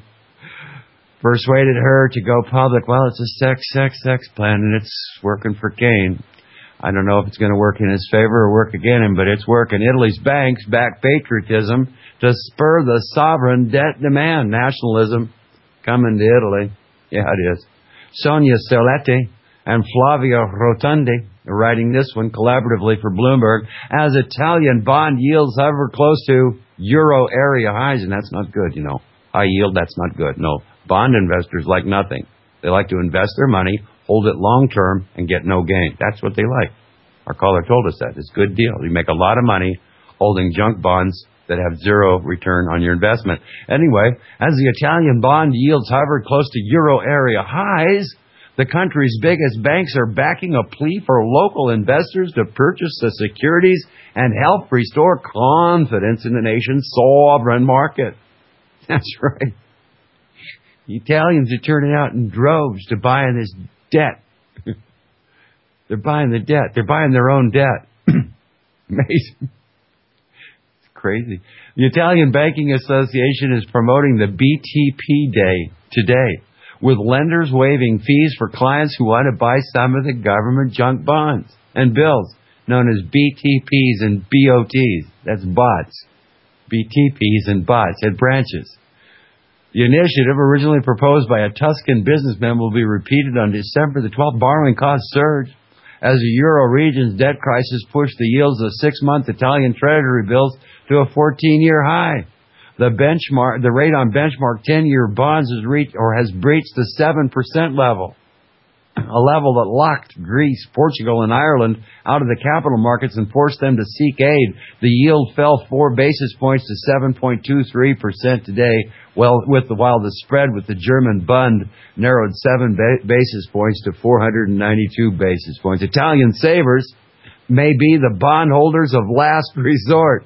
[SPEAKER 2] persuaded her to go public. Well, it's a sex, sex, sex plan, and it's working for Cain. I don't know if it's going to work in his favor or work against him, but it's working. Italy's banks back patriotism to spur the sovereign debt demand. Nationalism coming to Italy. Yeah, it is. Sonia Soletti and Flavia Rotundi are writing this one collaboratively for Bloomberg as Italian bond yields hover close to euro area highs, and that's not good, you know. High yield, that's not good. No, bond investors like nothing. They like to invest their money, hold it long term, and get no gain. That's what they like. Our caller told us that. It's a good deal. You make a lot of money holding junk bonds that have zero return on your investment. Anyway, as the Italian bond yields hovered close to euro area highs, the country's biggest banks are backing a plea for local investors to purchase the securities and help restore confidence in the nation's sovereign market. That's right. The Italians are turning out in droves to buy this debt. They're buying the debt. They're buying their own debt. Amazing. It's crazy. The Italian Banking Association is promoting the B T P Day today, with lenders waiving fees for clients who want to buy some of the government junk bonds and bills, known as B T Ps and B O Ts. That's bots. B T Ps and bots at branches. The initiative, originally proposed by a Tuscan businessman, will be repeated on December the twelfth. Borrowing costs surged as the Euro region's debt crisis pushed the yields of six-month Italian Treasury bills to a fourteen-year high. The benchmark, the rate on benchmark ten-year bonds has reached or has breached the seven percent level. a level that locked Greece, Portugal, and Ireland out of the capital markets and forced them to seek aid. The yield fell four basis points to seven point two three percent today, well, with the, while the spread with the German Bund narrowed seven ba- basis points to four hundred ninety-two basis points. Italian savers may be the bondholders of last resort.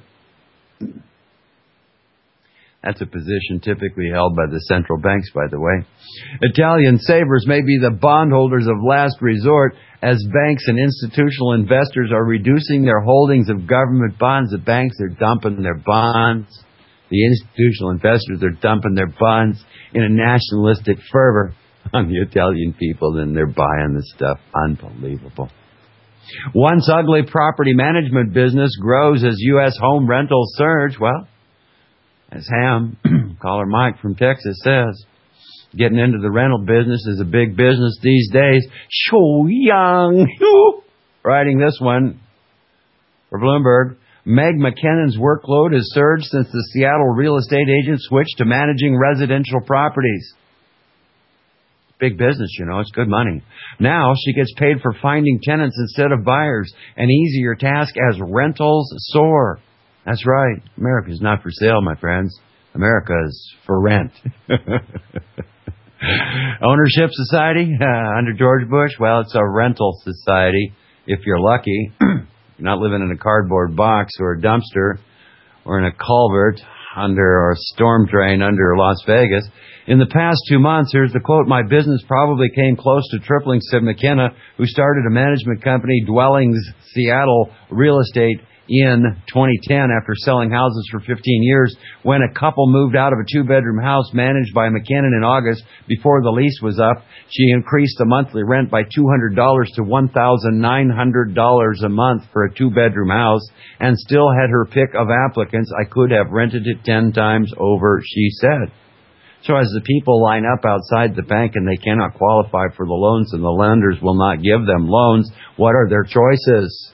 [SPEAKER 2] That's a position typically held by the central banks, by the way. Italian savers may be the bondholders of last resort as banks and institutional investors are reducing their holdings of government bonds. The banks are dumping their bonds. The institutional investors are dumping their bonds in a nationalistic fervor on the Italian people, and they're buying the stuff. Unbelievable. Once ugly property management business grows as U S home rentals surge. Well, as Ham, caller Mike from Texas says, getting into the rental business is a big business these days. So young. Writing this one for Bloomberg. Meg McKinnon's workload has surged since the Seattle real estate agent switched to managing residential properties. Big business, you know. It's good money. Now she gets paid for finding tenants instead of buyers. An easier task as rentals soar. That's right. America's not for sale, my friends. America is for rent. Ownership society uh, under George Bush? Well, it's a rental society. If you're lucky, you're not living in a cardboard box or a dumpster or in a culvert under or a storm drain under Las Vegas. In the past two months, here's the quote, my business probably came close to tripling, said McKenna, who started a management company, Dwellings Seattle Real Estate, in twenty ten after selling houses for fifteen years when a couple moved out of a two-bedroom house managed by McKinnon in August before the lease was up. She increased the monthly rent by two hundred dollars to one thousand nine hundred dollars a month for a two-bedroom house and still had her pick of applicants. I could have rented it ten times over, she said. So as the people line up outside the bank and they cannot qualify for the loans and the lenders will not give them loans, what are their choices?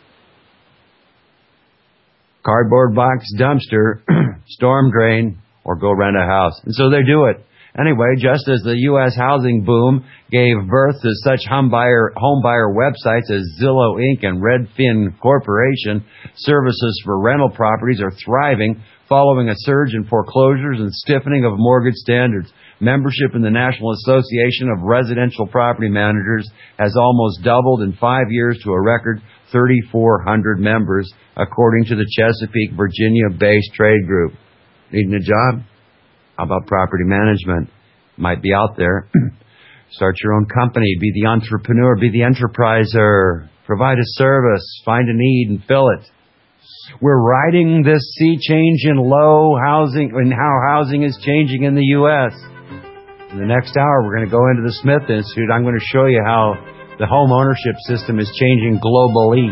[SPEAKER 2] Cardboard box, dumpster, storm drain, or go rent a house. And so they do it. Anyway, just as the U S housing boom gave birth to such home buyer, home buyer websites as Zillow Incorporated and Redfin Corporation, services for rental properties are thriving following a surge in foreclosures and stiffening of mortgage standards. Membership in the National Association of Residential Property Managers has almost doubled in five years to a record thirty-four hundred members, according to the Chesapeake, Virginia-based trade group. Needing a job? How about property management? Might be out there. Start your own company. Be the entrepreneur. Be the enterpriser. Provide a service. Find a need and fill it. We're riding this sea change in low housing and how housing is changing in the U S In the next hour, we're going to go into the Smith Institute. I'm going to show you how the home ownership system is changing globally.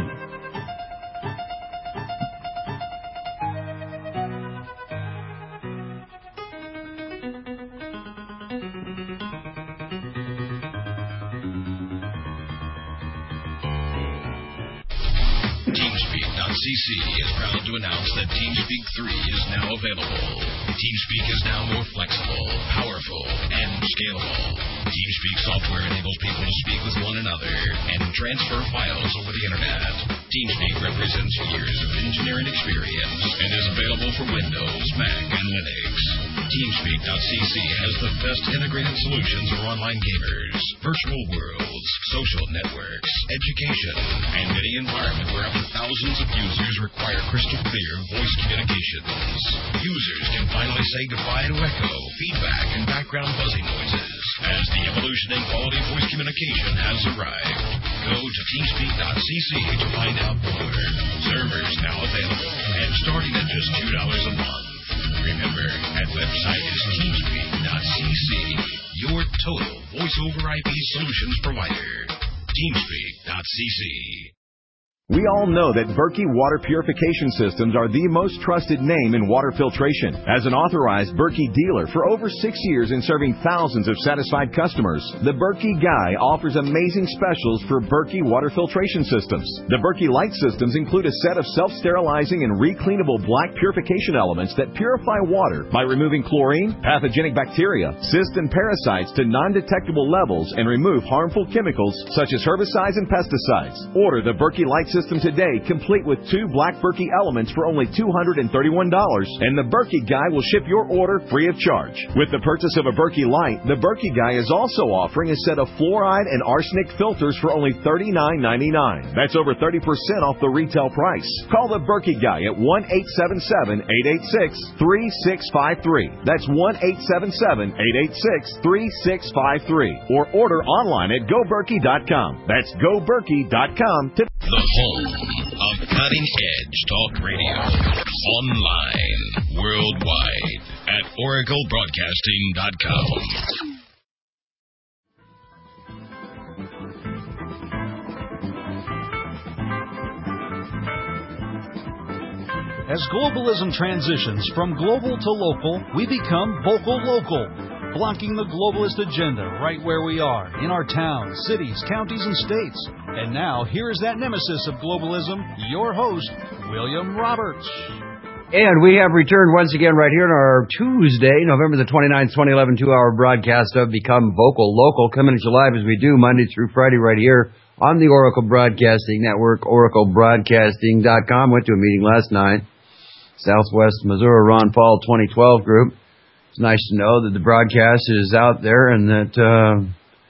[SPEAKER 7] TeamSpeak dot c c is proud to announce that TeamSpeak three is now available. TeamSpeak is now more flexible, powerful, and scalable. TeamSpeak software enables people to speak with one another and transfer files over the internet. TeamSpeak represents years of engineering experience and is available for Windows, Mac, and Linux. TeamSpeak dot c c has the best integrated solutions for online gamers, virtual worlds, social networks, education, and any environment where up to thousands of users require crystal clear voice communications. Users can finally say goodbye to echo, feedback, and background buzzing noises as the evolution in quality voice communication has arrived. Go to TeamSpeak dot c c to find out more. Servers now available and starting at just two dollars a month. Remember, that website is TeamSpeak dot c c, your total voice over I P solutions provider. TeamSpeak dot c c.
[SPEAKER 8] We all know that Berkey Water Purification Systems are the most trusted name in water filtration. As an authorized Berkey dealer for over six years and serving thousands of satisfied customers, the Berkey Guy offers amazing specials for Berkey Water Filtration Systems. The Berkey Light Systems include a set of self-sterilizing and recleanable black purification elements that purify water by removing chlorine, pathogenic bacteria, cysts, and parasites to non-detectable levels and remove harmful chemicals such as herbicides and pesticides. Order the Berkey Light System today, complete with two black Berkey elements for only two hundred thirty-one dollars, and the Berkey Guy will ship your order free of charge. With the purchase of a Berkey Light, the Berkey Guy is also offering a set of fluoride and arsenic filters for only thirty-nine ninety-nine. That's over thirty percent off the retail price. Call the Berkey Guy at one eight seven seven, eight eight six, three six five three. That's one eight seven seven, eight eight six, three six five three. Or order online at go berkey dot com. That's go berkey dot com. To
[SPEAKER 7] the home of cutting-edge talk radio. Online, worldwide, at oracle broadcasting dot com.
[SPEAKER 1] As globalism transitions from global to local, we become vocal local, blocking the globalist agenda right where we are, in our towns, cities, counties, and states. And now, here is that nemesis of globalism, your host, William Roberts.
[SPEAKER 2] And we have returned once again right here on our Tuesday, November the twenty-ninth, twenty eleven, two-hour broadcast of Become Vocal Local, coming at you live as we do Monday through Friday right here on the Oracle Broadcasting Network, oracle broadcasting dot com. Went to a meeting last night, Southwest Missouri Ron Paul twenty twelve group. It's nice to know that the broadcast is out there and that uh,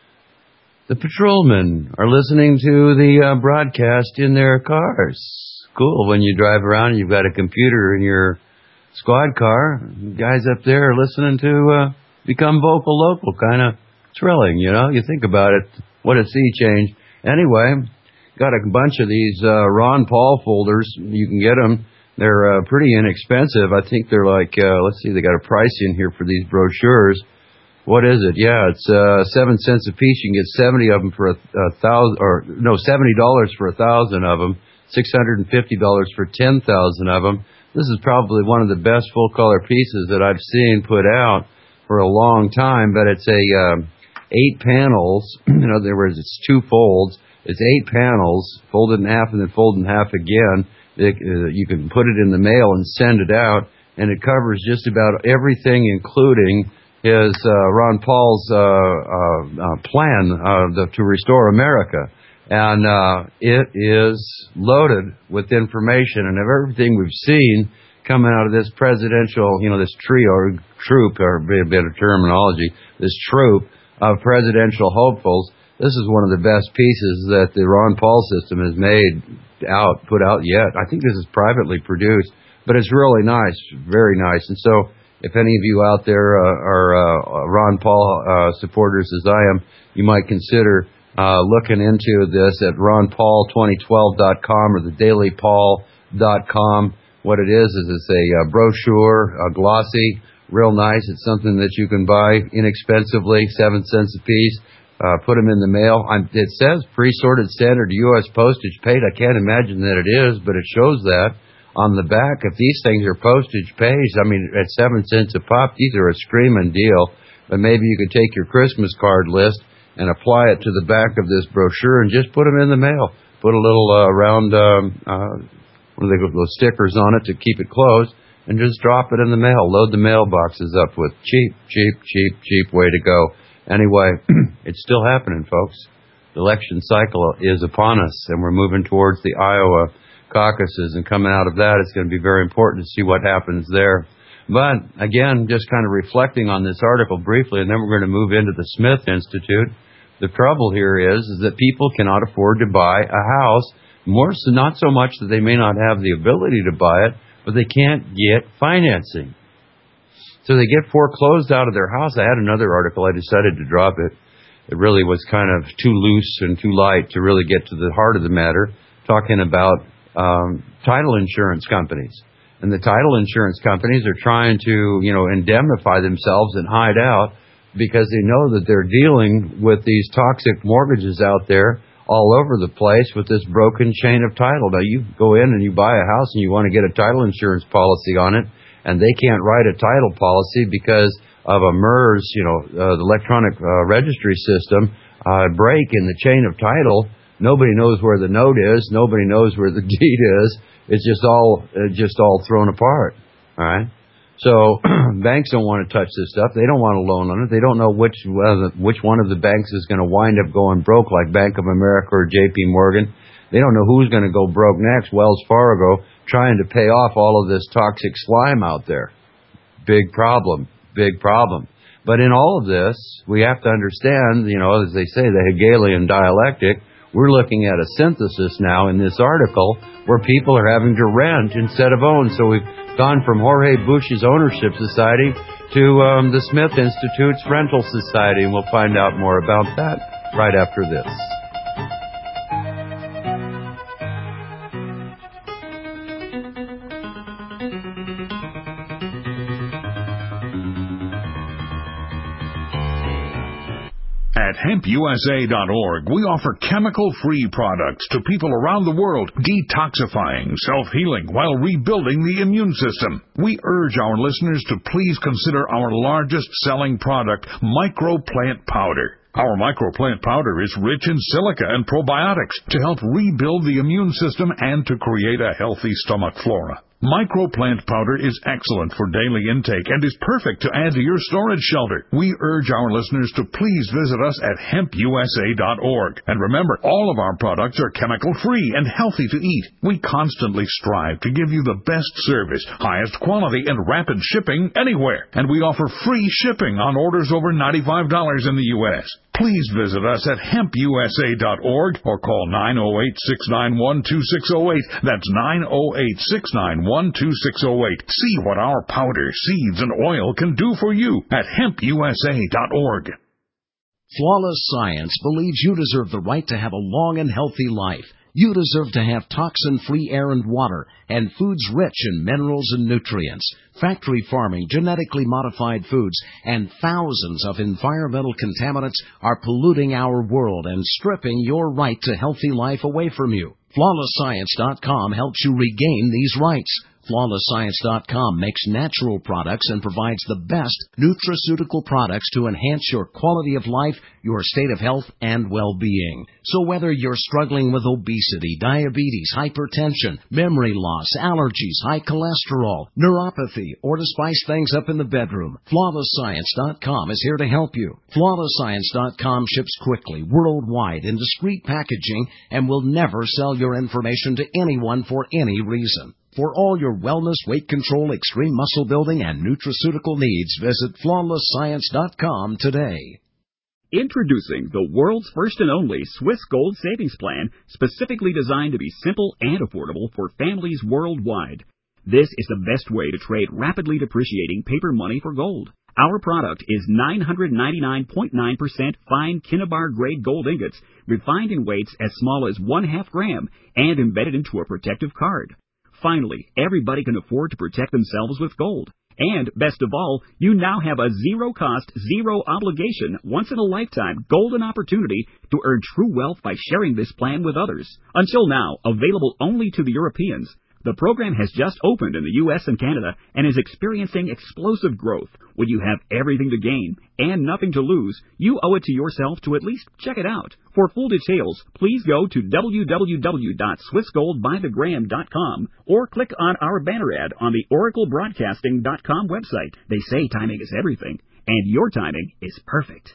[SPEAKER 2] the patrolmen are listening to the uh, broadcast in their cars. Cool. When you drive around and you've got a computer in your squad car, guys up there are listening to uh, Become Vocal Local. Kind of thrilling, you know? You think about it. What a sea change. Anyway, got a bunch of these uh, Ron Paul folders. You can get them. They're uh, pretty inexpensive. I think they're like, uh, let's see, they got a price in here for these brochures. What is it? Yeah, it's uh, seven cents a piece. You can get seventy of them for a, a thousand, or no, seventy dollars for a thousand of them. Six hundred and fifty dollars for ten thousand of them. This is probably one of the best full color pieces that I've seen put out for a long time. But it's a uh, eight panels. In other words, it's two folds. It's eight panels, folded in half and then folded in half again. It, uh, you can put it in the mail and send it out, and it covers just about everything, including his uh, Ron Paul's uh, uh, uh, plan uh, the, to restore America. And uh, it is loaded with information, and of everything we've seen coming out of this presidential, you know, this trio, or troop, or a bit of terminology, this troop of presidential hopefuls, this is one of the best pieces that the Ron Paul system has made out, put out yet. I think this is privately produced, but it's really nice, very nice. And so, if any of you out there uh, are uh, Ron Paul uh, supporters, as I am, you might consider uh, looking into this at ron paul twenty twelve dot com or the daily paul dot com. What it is is it's a uh, brochure, a glossy, real nice. It's something that you can buy inexpensively, seven cents a piece. Uh, put them in the mail. I'm, it says pre-sorted standard U S postage paid. I can't imagine that it is, but it shows that on the back. If these things are postage paid, I mean, at seven cents a pop, these are a screaming deal. But maybe you could take your Christmas card list and apply it to the back of this brochure and just put them in the mail. Put a little uh, round, um, uh, what do they call those stickers on it to keep it closed, and just drop it in the mail. Load the mailboxes up with cheap, cheap, cheap, cheap way to go. Anyway, it's still happening, folks. The election cycle is upon us, and we're moving towards the Iowa caucuses, and coming out of that, it's going to be very important to see what happens there. But, again, just kind of reflecting on this article briefly, and then we're going to move into the Smith Institute. The trouble here is, is that people cannot afford to buy a house, more so, not so much that they may not have the ability to buy it, but they can't get financing. So they get foreclosed out of their house. I had another article. I decided to drop it. It really was kind of too loose and too light to really get to the heart of the matter, talking about um, title insurance companies. And the title insurance companies are trying to, you know, indemnify themselves and hide out because they know that they're dealing with these toxic mortgages out there all over the place with this broken chain of title. Now, you go in and you buy a house and you want to get a title insurance policy on it, and they can't write a title policy because of a M E R S, you know, uh, the electronic uh, registry system, uh, break in the chain of title. Nobody knows where the note is. Nobody knows where the deed is. It's just all uh, just all thrown apart. All right. So banks don't want to touch this stuff. They don't want a loan on it. They don't know which uh, which one of the banks is going to wind up going broke, like Bank of America or J P Morgan. They don't know who's going to go broke next. Wells Fargo, trying to pay off all of this toxic slime out there. Big problem. Big problem. But in all of this, we have to understand, you know, as they say, the Hegelian dialectic. We're looking at a synthesis now in this article where people are having to rent instead of own. So we've gone from Jorge Bush's Ownership Society to um, the Smith Institute's Rental Society, and we'll find out more about that right after this.
[SPEAKER 9] At hemp U S A dot org, we offer chemical-free products to people around the world, detoxifying, self-healing, while rebuilding the immune system. We urge our listeners to please consider our largest-selling product, Microplant Powder. Our Microplant Powder is rich in silica and probiotics to help rebuild the immune system and to create a healthy stomach flora. Microplant Powder is excellent for daily intake and is perfect to add to your storage shelter. We urge our listeners to please visit us at hemp U S A dot org. And remember, all of our products are chemical-free and healthy to eat. We constantly strive to give you the best service, highest quality, and rapid shipping anywhere. And we offer free shipping on orders over ninety-five dollars in the U S Please visit us at hemp U S A dot org or call nine oh eight, six nine one, two six oh eight. That's nine oh eight, six nine one, two six oh eight. See what our powder, seeds, and oil can do for you at hemp U S A dot org.
[SPEAKER 10] Flawless Science believes you deserve the right to have a long and healthy life. You deserve to have toxin-free air and water, and foods rich in minerals and nutrients. Factory farming, genetically modified foods, and thousands of environmental contaminants are polluting our world and stripping your right to healthy life away from you. Flawless Science dot com helps you regain these rights. Flawless Science dot com makes natural products and provides the best nutraceutical products to enhance your quality of life, your state of health, and well-being. So whether you're struggling with obesity, diabetes, hypertension, memory loss, allergies, high cholesterol, neuropathy, or to spice things up in the bedroom, Flawless Science dot com is here to help you. Flawless Science dot com ships quickly, worldwide, in discreet packaging, and will never sell your information to anyone for any reason. For all your wellness, weight control, extreme muscle building, and nutraceutical needs, visit Flawless Science dot com today.
[SPEAKER 13] Introducing the world's first and only Swiss Gold Savings Plan, specifically designed to be simple and affordable for families worldwide. This is the best way to trade rapidly depreciating paper money for gold. Our product is nine hundred ninety-nine point nine percent fine Kinnabar grade gold ingots, refined in weights as small as one half gram, and embedded into a protective card. Finally, everybody can afford to protect themselves with gold. And, best of all, you now have a zero-cost, zero-obligation, once-in-a-lifetime golden opportunity to earn true wealth by sharing this plan with others. Until now, available only to the Europeans, the program has just opened in the U S and Canada and is experiencing explosive growth. When you have everything to gain and nothing to lose, you owe it to yourself to at least check it out. For full details, please go to w w w dot swiss gold by the gram dot com or click on our banner ad on the oracle broadcasting dot com website. They say timing is everything, and your timing is perfect.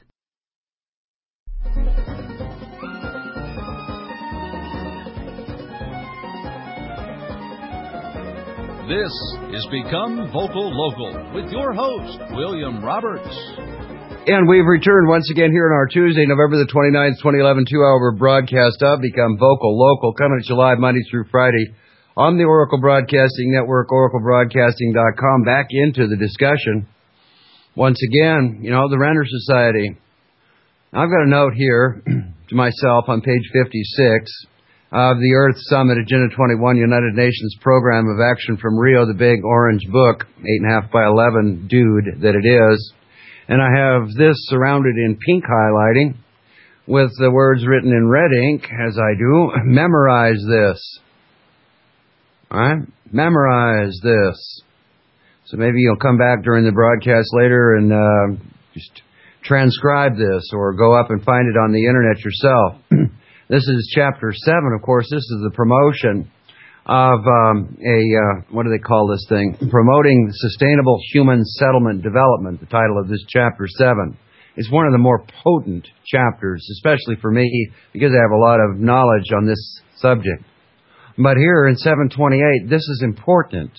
[SPEAKER 1] This is Become Vocal Local with your host, William Roberts.
[SPEAKER 2] And we've returned once again here on our Tuesday, November the twenty-ninth, twenty eleven, two-hour broadcast of Become Vocal Local, coming at you live Monday through Friday on the Oracle Broadcasting Network, oracle broadcasting dot com. Back into the discussion. Once again, you know, the Renter Society. I've got a note here to myself on page fifty-six. Of the Earth Summit, Agenda twenty-one, United Nations Program of Action from Rio, the big orange book, eight and a half by eleven dude that it is. And I have this surrounded in pink highlighting, with the words written in red ink, as I do, memorize this. All right? Memorize this. So maybe you'll come back during the broadcast later and uh, just transcribe this or go up and find it on the internet yourself. This is chapter seven, of course. This is the promotion of um, a, uh, what do they call this thing? Promoting Sustainable Human Settlement Development, the title of this chapter seven. It's one of the more potent chapters, especially for me, because I have a lot of knowledge on this subject. But here in seven twenty-eight, this is important.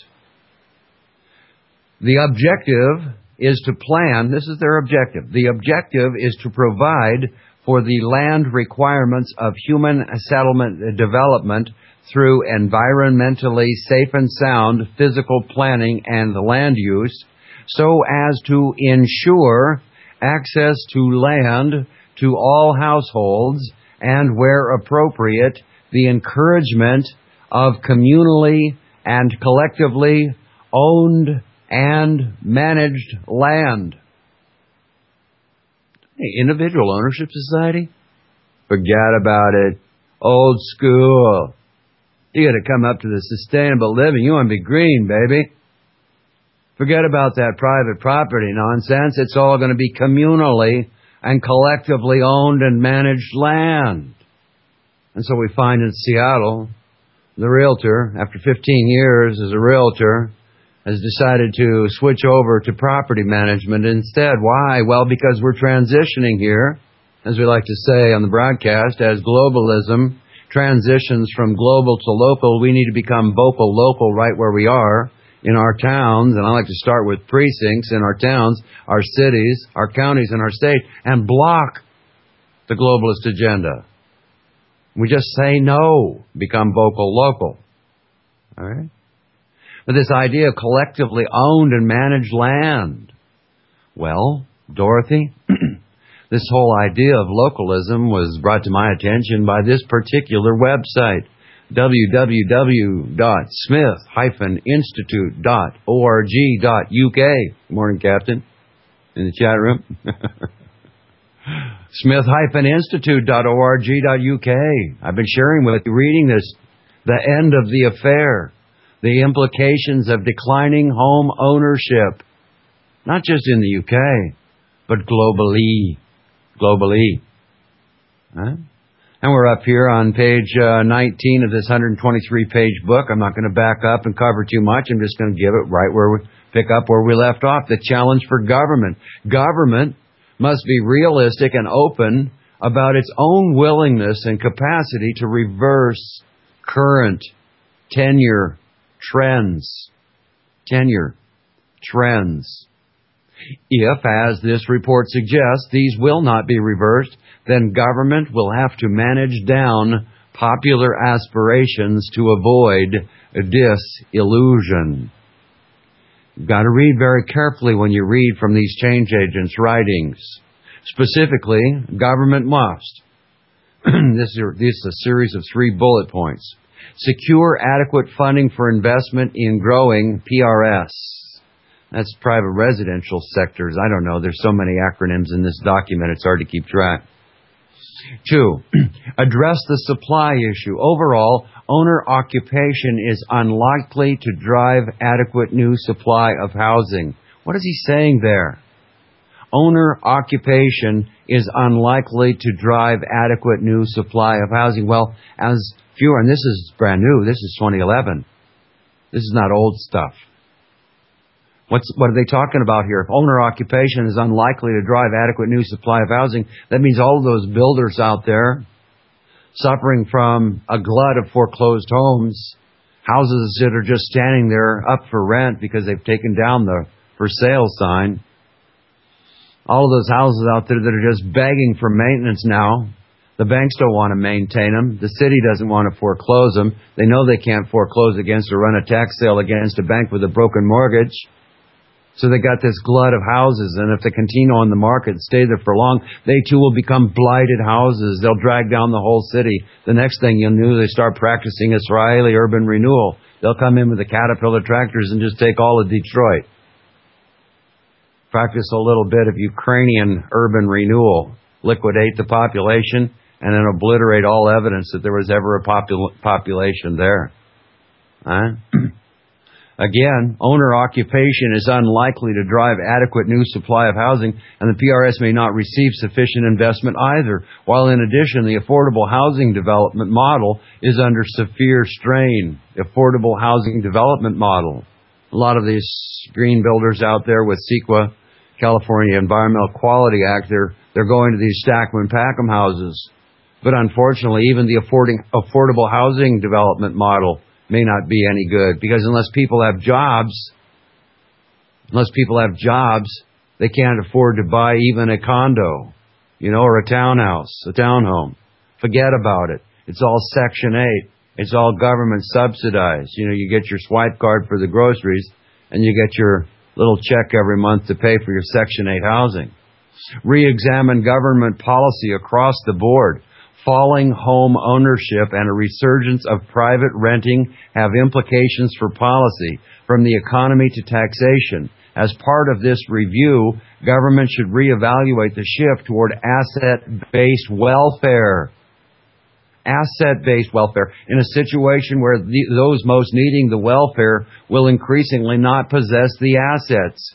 [SPEAKER 2] The objective is to plan, this is their objective, the objective is to provide for the land requirements of human settlement development through environmentally safe and sound physical planning and land use, so as to ensure access to land to all households and, where appropriate, the encouragement of communally and collectively owned and managed land. Hey, individual ownership society? Forget about it. Old school. You got to come up to the sustainable living. You want to be green, baby. Forget about that private property nonsense. It's all going to be communally and collectively owned and managed land. And so we find in Seattle, the realtor, after fifteen years as a realtor, has decided to switch over to property management instead. Why? Well, because we're transitioning here, as we like to say on the broadcast, as globalism transitions from global to local, we need to become vocal local right where we are in our towns. And I like to start with precincts in our towns, our cities, our counties, and our state, and block the globalist agenda. We just say no, become vocal local. All right? But this idea of collectively owned and managed land. Well, Dorothy, this whole idea of localism was brought to my attention by this particular website, w w w dot smith dash institute dot org dot u k. Good morning, Captain, in the chat room. smith dash institute dot org dot u k. I've been sharing with you, reading this, the end of the affair. The implications of declining home ownership, not just in the U K, but globally. Globally. Huh? And we're up here on page uh, nineteen of this one hundred twenty-three page book. I'm not going to back up and cover too much. I'm just going to give it right where we pick up where we left off. The challenge for government. Government must be realistic and open about its own willingness and capacity to reverse current tenure trends. Tenure trends. If, as this report suggests, these will not be reversed, then government will have to manage down popular aspirations to avoid disillusion. You've got to read very carefully when you read from these change agents' writings. Specifically, government must. this, is, this is a series of three bullet points. Secure adequate funding for investment in growing P R S. That's private residential sectors. I don't know. There's so many acronyms in this document, it's hard to keep track. Two, address the supply issue. Overall, owner occupation is unlikely to drive adequate new supply of housing. What is he saying there? Owner occupation is unlikely to drive adequate new supply of housing. Well, as fewer, and this is brand new, this is twenty eleven. This is not old stuff. What's, what are they talking about here? If owner occupation is unlikely to drive adequate new supply of housing, that means all of those builders out there suffering from a glut of foreclosed homes, houses that are just standing there up for rent because they've taken down the for sale sign. All of those houses out there that are just begging for maintenance now. The banks don't want to maintain them. The city doesn't want to foreclose them. They know they can't foreclose against or run a tax sale against a bank with a broken mortgage. So they got this glut of houses, and if they continue on the market and stay there for long, they too will become blighted houses. They'll drag down the whole city. The next thing you knew, they start practicing Israeli urban renewal. They'll come in with the Caterpillar tractors and just take all of Detroit. Practice a little bit of Ukrainian urban renewal. liquidate the population, and then obliterate all evidence that there was ever a popul- population there. Huh? Again, owner-occupation is unlikely to drive adequate new supply of housing, and the P R S may not receive sufficient investment either, while in addition, the affordable housing development model is under severe strain. The affordable housing development model. A lot of these green builders out there with CEQA, California Environmental Quality Act, they're, they're going to these Stackman-Packham houses. But unfortunately, even the affording, affordable housing development model may not be any good, because unless people have jobs, unless people have jobs, they can't afford to buy even a condo, you know, or a townhouse, a townhome. Forget about it. It's all Section eight. It's all government subsidized. You know, you get your swipe card for the groceries, and you get your little check every month to pay for your Section eight housing. Re-examine government policy across the board. Falling home ownership and a resurgence of private renting have implications for policy, from the economy to taxation. As part of this review, government should reevaluate the shift toward asset-based welfare. Asset-based welfare in a situation where the, those most needing the welfare will increasingly not possess the assets.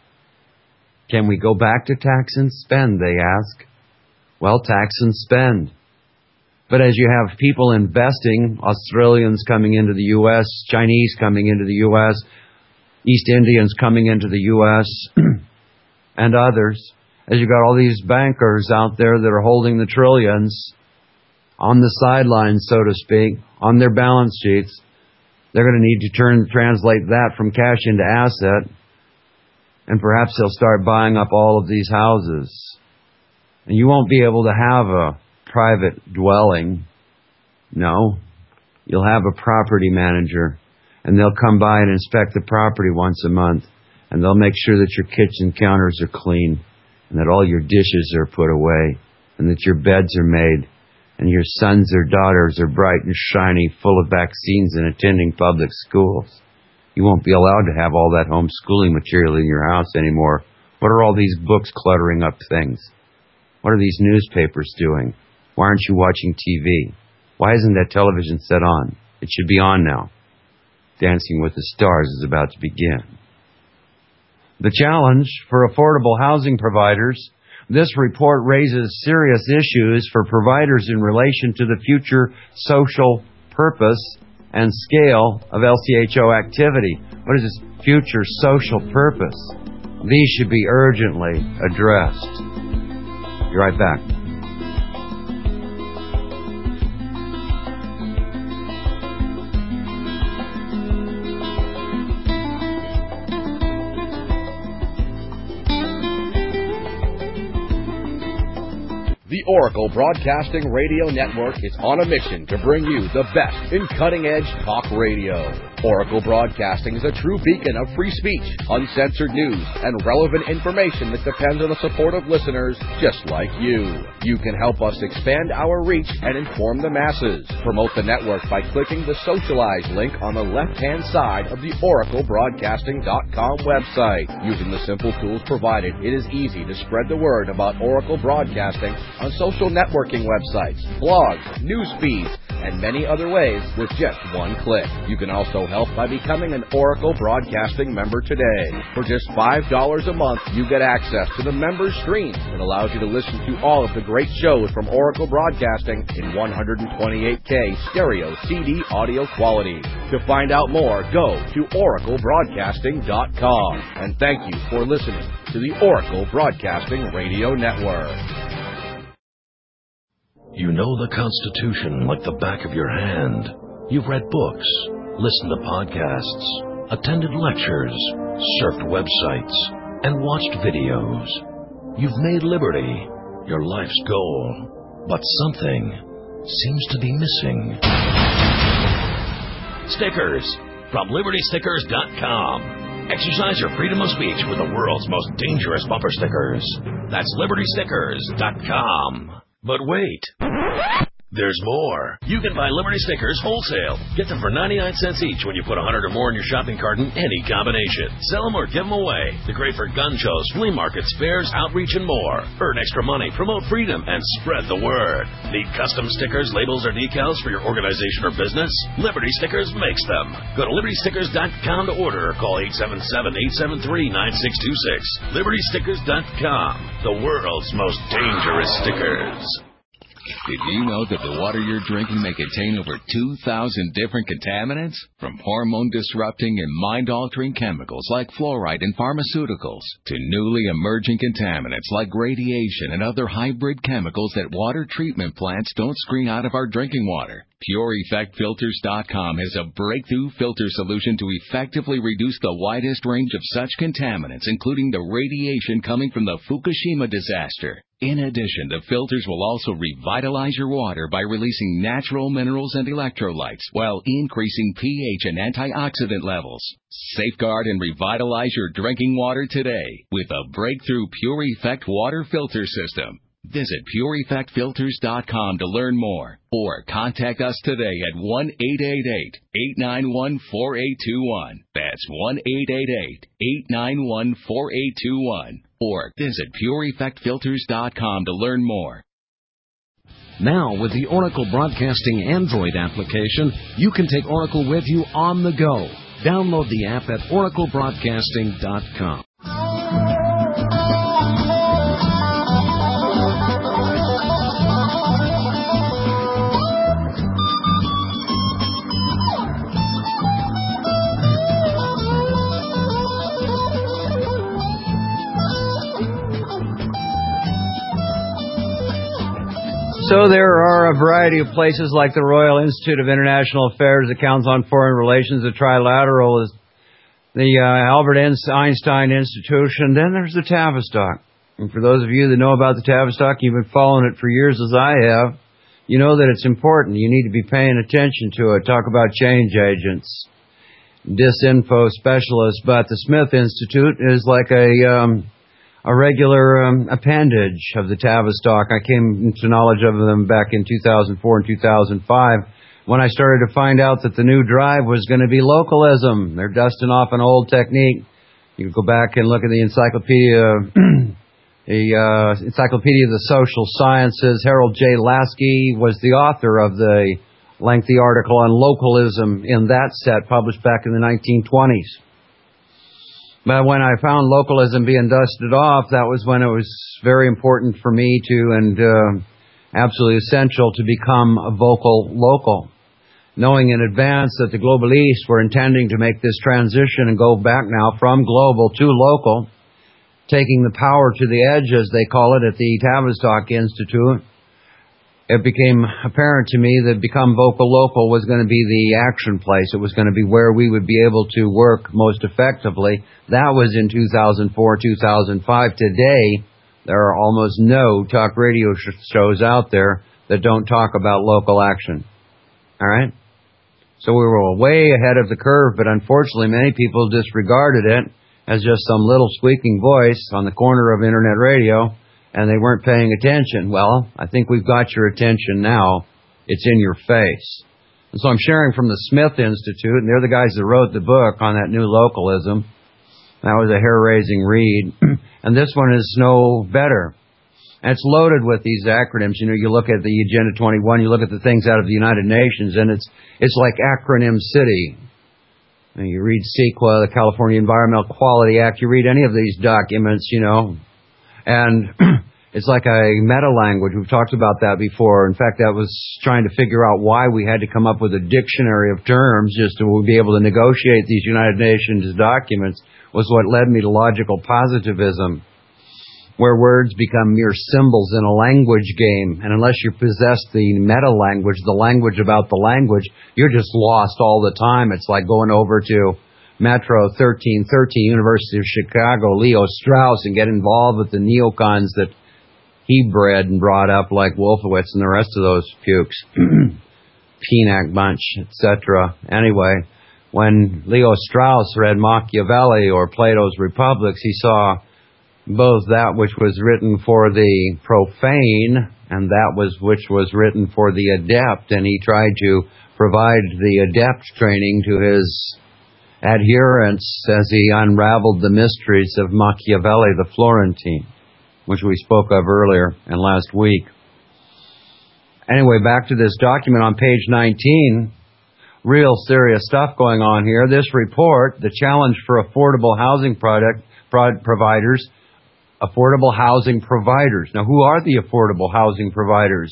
[SPEAKER 2] Can we go back to tax and spend, they ask. Well, tax and spend. But as you have people investing, Australians coming into the U S, Chinese coming into the U S, East Indians coming into the U S, and others, as you've got all these bankers out there that are holding the trillions on the sidelines, so to speak, on their balance sheets, they're going to need to turn translate that from cash into asset, and perhaps they'll start buying up all of these houses. And you won't be able to have a private dwelling. No. You'll have a property manager, and they'll come by and inspect the property once a month, and they'll make sure that your kitchen counters are clean, and that all your dishes are put away, and that your beds are made, and your sons or daughters are bright and shiny, full of vaccines and attending public schools. You won't be allowed to have all that homeschooling material in your house anymore. What are all these books cluttering up things? What are these newspapers doing? Why aren't you watching T V? Why isn't that television set on? It should be on now. Dancing with the Stars is about to begin. The challenge for affordable housing providers. This report raises serious issues for providers in relation to the future social purpose and scale of L C H O activity. What is this future social purpose? These should be urgently addressed. Be right back.
[SPEAKER 14] The Oracle Broadcasting Radio Network is on a mission to bring you the best in cutting-edge talk radio. Oracle Broadcasting is a true beacon of free speech, uncensored news, and relevant information that depends on the support of listeners just like you. You can help us expand our reach and inform the masses. Promote the network by clicking the Socialize link on the left-hand side of the oracle broadcasting dot com website. Using the simple tools provided, it is easy to spread the word about Oracle Broadcasting on social networking websites, blogs, news feeds, and many other ways with just one click. You can also help by becoming an Oracle Broadcasting member today. For just five dollars a month, you get access to the members stream that allows you to listen to all of the great shows from Oracle Broadcasting in one twenty-eight K stereo C D audio quality. To find out more, go to oracle broadcasting dot com. And thank you for listening to the Oracle Broadcasting Radio Network.
[SPEAKER 11] You know the Constitution like the back of your hand. You've read books, listened to podcasts, attended lectures, surfed websites, and watched videos. You've made liberty your life's goal, but something seems to be missing. Stickers from liberty stickers dot com. Exercise your freedom of speech with the world's most dangerous bumper stickers. That's liberty stickers dot com. But wait, There's more. You can buy Liberty stickers wholesale. Get them for ninety-nine cents each when you put one hundred or more in your shopping cart in any combination. Sell them or give them away. They're great for gun shows, flea markets, fairs, outreach, and more. Earn extra money, promote freedom, and spread the word. Need custom stickers, labels, or decals for your organization or business? Liberty Stickers makes them. Go to liberty stickers dot com to order or call eight seven seven, eight seven three, nine six two six. liberty stickers dot com, the world's most dangerous stickers.
[SPEAKER 15] Did you know that the water you're drinking may contain over two thousand different contaminants? From hormone-disrupting and mind-altering chemicals like fluoride in pharmaceuticals to newly emerging contaminants like radiation and other hybrid chemicals that water treatment plants don't screen out of our drinking water. Pure Effect Filters dot com has a breakthrough filter solution to effectively reduce the widest range of such contaminants, including the radiation coming from the Fukushima disaster. In addition, the filters will also revitalize your water by releasing natural minerals and electrolytes while increasing pH and antioxidant levels. Safeguard and revitalize your drinking water today with a breakthrough Pure Effect water filter system. Visit Pure Effect Filters dot com to learn more or contact us today at one eight eight eight, eight nine one, four eight two one. That's one eight eight eight, eight nine one, four eight two one. Or visit Pure Effect Filters dot com to learn more.
[SPEAKER 10] Now, with the Oracle Broadcasting Android application, you can take Oracle with you on the go. Download the app at Oracle Broadcasting dot com.
[SPEAKER 2] So there are a variety of places like the Royal Institute of International Affairs, the Council on Foreign Relations, the Trilateral, the uh, Albert Einstein Institution. Then there's the Tavistock. And for those of you that know about the Tavistock, you've been following it for years as I have, you know that it's important. You need to be paying attention to it. Talk about change agents, disinfo specialists. But the Smith Institute is like a... Um, a regular um, appendage of the Tavistock. I came into knowledge of them back in two thousand four and two thousand five when I started to find out that the new drive was going to be localism. They're dusting off an old technique. You can go back and look at the encyclopedia, the uh, Encyclopedia of the Social Sciences. Harold J. Lasky was the author of the lengthy article on localism in that set, published back in the nineteen twenties. But when I found localism being dusted off, that was when it was very important for me to, and uh, absolutely essential to become a vocal local. Knowing in advance that the globalists were intending to make this transition and go back now from global to local, taking the power to the edge, as they call it, at the Tavistock Institute, it became apparent to me that Become Vocal Local was going to be the action place. It was going to be where we would be able to work most effectively. That was in two thousand four, two thousand five. Today, there are almost no talk radio sh- shows out there that don't talk about local action. All right? So we were way ahead of the curve, but unfortunately many people disregarded it as just some little squeaking voice on the corner of internet radio, and they weren't paying attention. Well, I think we've got your attention now. It's in your face. And so I'm sharing from the Smith Institute, and they're the guys that wrote the book on that new localism. That was a hair-raising read. And this one is no better. And it's loaded with these acronyms. You know, you look at the Agenda twenty-one, you look at the things out of the United Nations, and it's it's like acronym city. And you read CEQA, the California Environmental Quality Act, you read any of these documents, you know, and it's like a meta-language. We've talked about that before. In fact, that was trying to figure out why we had to come up with a dictionary of terms just to be able to negotiate these United Nations documents was what led me to logical positivism, where words become mere symbols in a language game. And unless you possess the meta-language, the language about the language, you're just lost all the time. It's like going over to Metro thirteen thirteen, University of Chicago, Leo Strauss, and get involved with the neocons that he bred and brought up like Wolfowitz and the rest of those pukes. Pinac bunch, et cetera. Anyway, when Leo Strauss read Machiavelli or Plato's Republics, he saw both that which was written for the profane and that was which was written for the adept, and he tried to provide the adept training to his adherents as he unraveled the mysteries of Machiavelli the Florentine, which we spoke of earlier and last week. Anyway, back to this document on page nineteen. Real serious stuff going on here. This report, the challenge for affordable housing product pro- providers, affordable housing providers. Now, who are the affordable housing providers?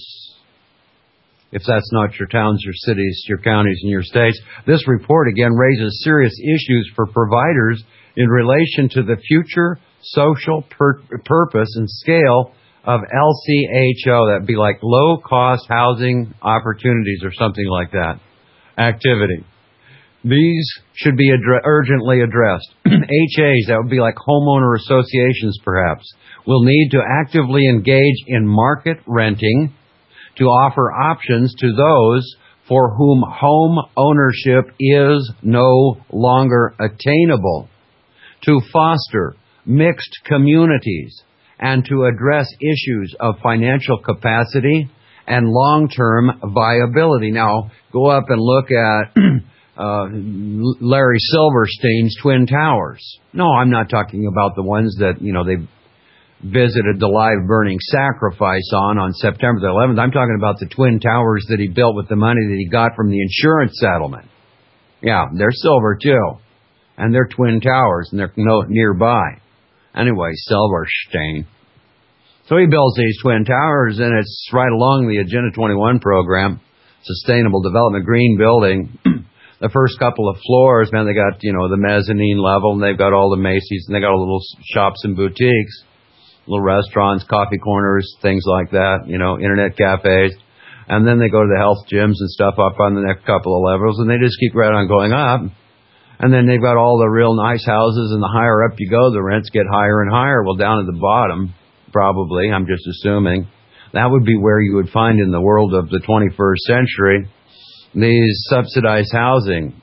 [SPEAKER 2] If that's not your towns, your cities, your counties, and your states. This report, again, raises serious issues for providers in relation to the future social pur- purpose and scale of L C H O. That'd be like low-cost housing opportunities or something like that. Activity. These should be adre- urgently addressed. H As, that would be like homeowner associations perhaps, will need to actively engage in market renting to offer options to those for whom home ownership is no longer attainable, to foster mixed communities, and to address issues of financial capacity and long-term viability. Now, go up and look at uh, Larry Silverstein's Twin Towers. No, I'm not talking about the ones that, you know, they visited the live burning sacrifice on on September the eleventh. I'm talking about the Twin Towers that he built with the money that he got from the insurance settlement. Yeah, they're silver too. And they're Twin Towers, and they're no, nearby. Anyway, Silverstein. So he builds these Twin Towers, and it's right along the Agenda twenty-one program, Sustainable Development, green building. The first couple of floors, man, they got, you know, the mezzanine level, and they've got all the Macy's, and they got all the little shops and boutiques, little restaurants, coffee corners, things like that, you know, internet cafes. And then they go to the health gyms and stuff up on the next couple of levels, and they just keep right on going up. And then they've got all the real nice houses, and the higher up you go, the rents get higher and higher. Well, down at the bottom, probably, I'm just assuming, that would be where you would find in the world of the twenty-first century these subsidized housing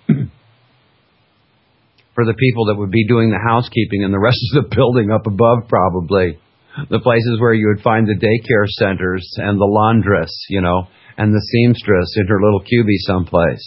[SPEAKER 2] for the people that would be doing the housekeeping and the rest of the building up above, probably. The places where you would find the daycare centers and the laundress, you know, and the seamstress in her little cubie someplace.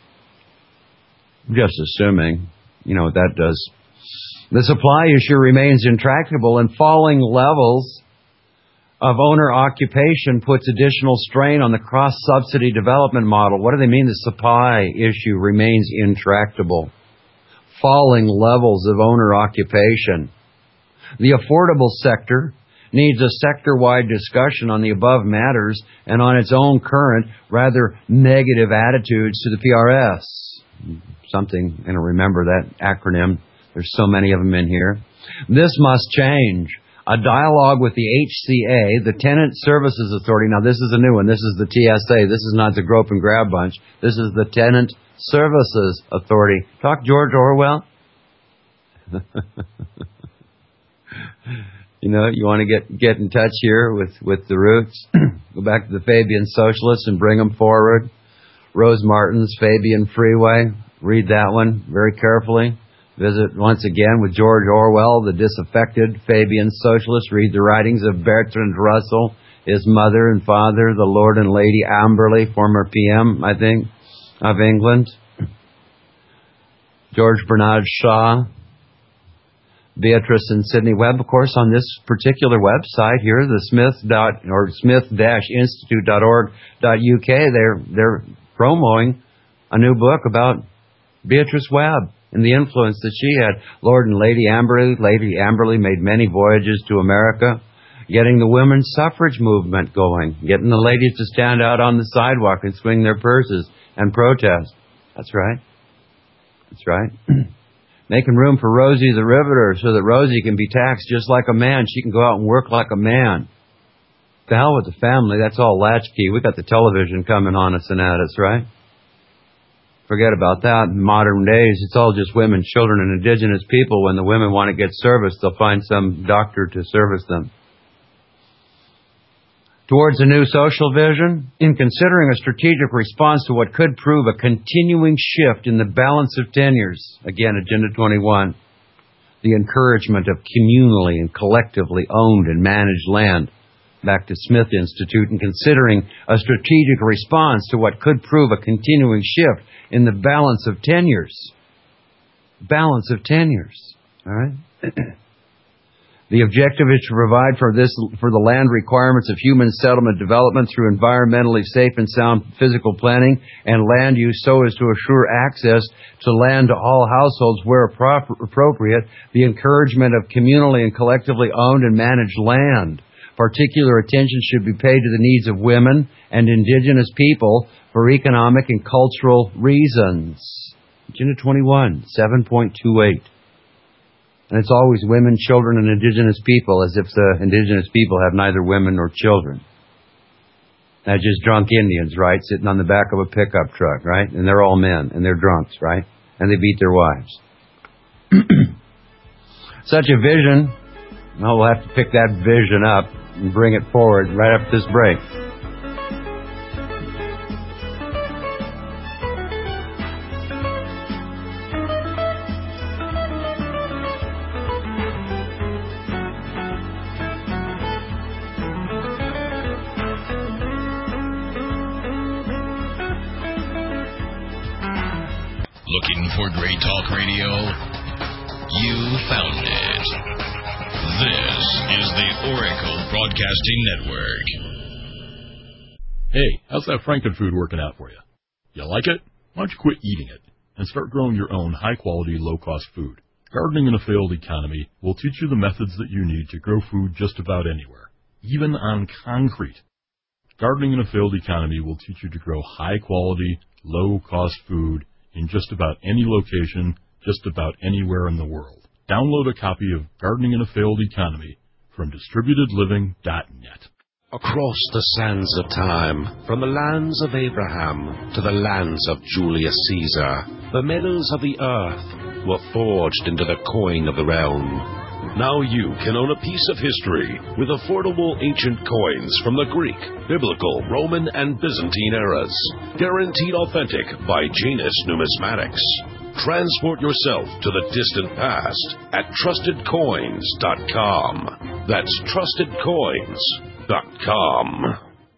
[SPEAKER 2] Just assuming, you know what that does. The supply issue remains intractable, and falling levels of owner occupation puts additional strain on the cross-subsidy development model. What do they mean the supply issue remains intractable? Falling levels of owner occupation. The affordable sector needs a sector-wide discussion on the above matters and on its own current, rather negative attitudes to the P R S. Something, and remember that acronym. There's so many of them in here. This must change. A dialogue with the H C A, the Tenant Services Authority. Now, this is a new one. This is the T S A. This is not the Grope and Grab bunch. This is the Tenant Services Authority. Talk George Orwell. You know, you want to get get in touch here with, with the roots. Go back to the Fabian Socialists and bring them forward. Rose Martin's Fabian Freeway. Read that one very carefully. Visit once again with George Orwell, the disaffected Fabian Socialist. Read the writings of Bertrand Russell, his mother and father, the Lord and Lady Amberley, former P M, I think, of England. George Bernard Shaw, Beatrice and Sidney Webb, of course, on this particular website here, the Smith dot or Smith dash Institute dot org dot U K. They're they're promoting a new book about Beatrice Webb and the influence that she had. Lord and Lady Amberley. Lady Amberley made many voyages to America, getting the women's suffrage movement going, getting the ladies to stand out on the sidewalk and swing their purses and protest. That's right. That's right. Making room for Rosie the Riveter so that Rosie can be taxed just like a man. She can go out and work like a man. The hell with the family. That's all latchkey. We got the television coming on us and at us, right? Forget about that. In modern days, it's all just women, children, and indigenous people. When the women want to get service, they'll find some doctor to service them. Towards a new social vision, in considering a strategic response to what could prove a continuing shift in the balance of tenures, again, Agenda twenty-one, the encouragement of communally and collectively owned and managed land. Back to Smith Institute, and considering a strategic response to what could prove a continuing shift in the balance of tenures. Balance of tenures. All right? The objective is to provide for this for the land requirements of human settlement development through environmentally safe and sound physical planning and land use so as to assure access to land to all households where appropriate, the encouragement of communally and collectively owned and managed land. Particular attention should be paid to the needs of women and indigenous people for economic and cultural reasons. Agenda twenty-one, seven point two eight. And it's always women, children, and indigenous people, as if the indigenous people have neither women nor children. That's just drunk Indians, right? Sitting on the back of a pickup truck, right? And they're all men, and they're drunks, right? And they beat their wives. Such a vision, well, we'll have to pick that vision up and bring it forward right after this break.
[SPEAKER 7] Looking for great talk radio? You found it. This is the Oracle Broadcasting Network.
[SPEAKER 3] Hey, how's that Frankenfood working out for you? You like it? Why don't you quit eating it and start growing your own high-quality, low-cost food? Gardening in a Failed Economy will teach you the methods that you need to grow food just about anywhere, even on concrete. Gardening in a Failed Economy will teach you to grow high-quality, low-cost food in just about any location, just about anywhere in the world. Download a copy of Gardening in a Failed Economy from distributed living dot net.
[SPEAKER 4] Across the sands of time, from the lands of Abraham to the lands of Julius Caesar, the metals of the earth were forged into the coin of the realm. Now you can own a piece of history with affordable ancient coins from the Greek, Biblical, Roman, and Byzantine eras. Guaranteed authentic by Janus Numismatics. Transport yourself to the distant past at trusted coins dot com. That's trusted coins dot com.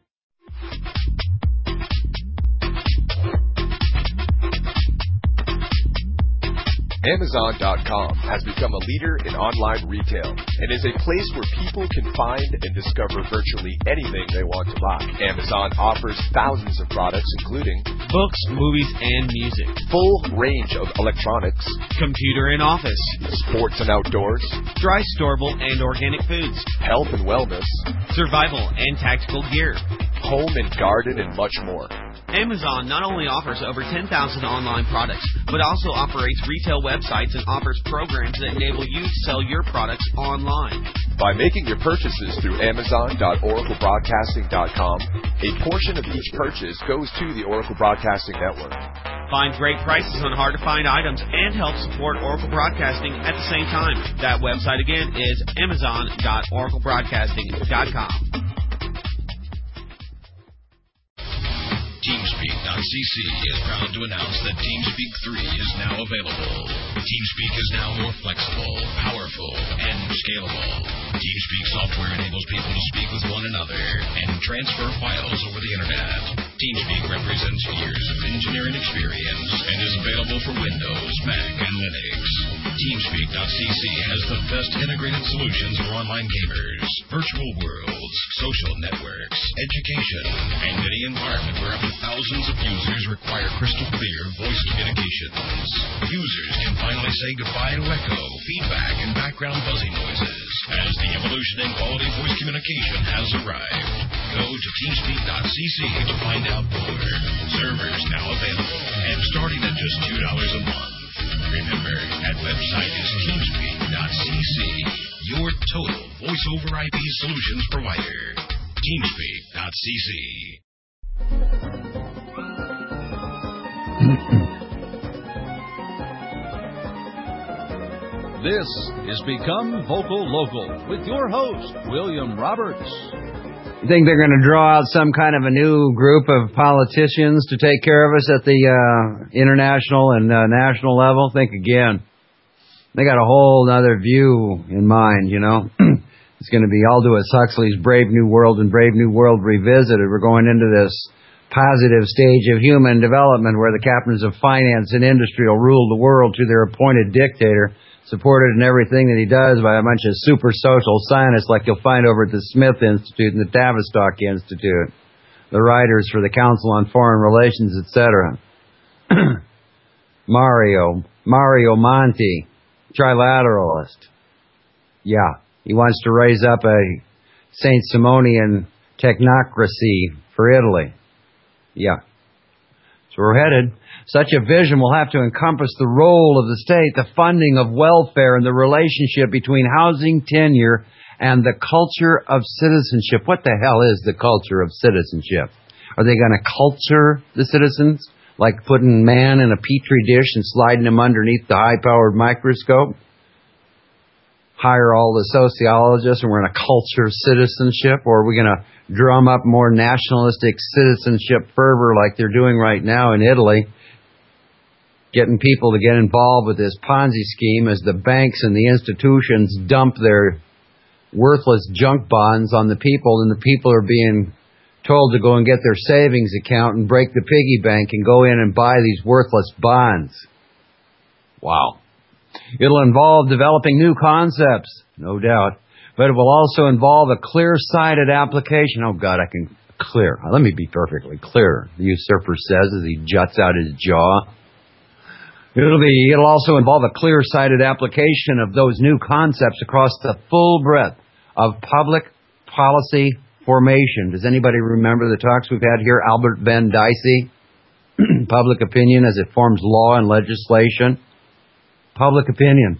[SPEAKER 5] Amazon dot com has become a leader in online retail and is a place where people can find and discover virtually anything they want to buy. Amazon offers thousands of products including
[SPEAKER 6] books, movies, and music,
[SPEAKER 5] full range of electronics,
[SPEAKER 6] computer and office,
[SPEAKER 5] sports and outdoors,
[SPEAKER 6] dry storable and organic foods,
[SPEAKER 5] health and wellness,
[SPEAKER 6] survival and tactical gear,
[SPEAKER 5] home and garden, and much more.
[SPEAKER 6] Amazon not only offers over ten thousand online products, but also operates retail websites and offers programs that enable you to sell your products online.
[SPEAKER 5] By making your purchases through Amazon dot Oracle Broadcasting dot com, a portion of each purchase goes to the Oracle Broadcasting Network.
[SPEAKER 6] Find great prices on hard-to-find items and help support Oracle Broadcasting at the same time. That website again is Amazon dot Oracle Broadcasting dot com.
[SPEAKER 7] TeamSpeak dot c c is proud to announce that TeamSpeak three is now available. TeamSpeak is now more flexible, powerful, and scalable. TeamSpeak software enables people to speak with one another and transfer files over the Internet. TeamSpeak represents years of engineering experience and is available for Windows, Mac, and Linux. TeamSpeak dot c c has the best integrated solutions for online gamers, virtual worlds, social networks, education, and any environment where up to thousands of users require crystal clear voice communications. Users can finally say goodbye to echo, feedback, and background buzzing noises as the evolution in quality voice communication has arrived. Go to TeamSpeak dot c c to find out more. Servers now available and starting at just two dollars a month. Remember, that website is TeamSpeak dot c c, your total voice over I P solutions provider. TeamSpeak dot c c.
[SPEAKER 1] This is Become Vocal Local with your host, William Roberts.
[SPEAKER 2] You think they're going to draw out some kind of a new group of politicians to take care of us at the uh, international and uh, national level? Think again. They got a whole other view in mind, you know. It's going to be Aldous Huxley's Brave New World and Brave New World Revisited. We're going into this positive stage of human development where the captains of finance and industry will rule the world through their appointed dictator, supported in everything that he does by a bunch of super social scientists like you'll find over at the Smith Institute and the Tavistock Institute, the writers for the Council on Foreign Relations, et cetera. Mario, Mario Monti, trilateralist. Yeah, he wants to raise up a Saint Simonian technocracy for Italy. Yeah. So we're headed. Such a vision will have to encompass the role of the state, the funding of welfare, and the relationship between housing tenure and the culture of citizenship. What the hell is the culture of citizenship? Are they going to culture the citizens, like putting man in a petri dish and sliding him underneath the high-powered microscope? Hire all the sociologists and we're going to culture citizenship? Or are we going to drum up more nationalistic citizenship fervor like they're doing right now in Italy, getting people to get involved with this Ponzi scheme as the banks and the institutions dump their worthless junk bonds on the people, and the people are being told to go and get their savings account and break the piggy bank and go in and buy these worthless bonds. Wow. It'll involve developing new concepts, no doubt, but it will also involve a clear-sighted application. Oh, God, I can clear. Let me be perfectly clear, the usurper says as he juts out his jaw. It'll be. It'll also involve a clear-sighted application of those new concepts across the full breadth of public policy formation. Does anybody remember the talks we've had here? Albert Ben Dicey, public opinion as it forms law and legislation. Public opinion.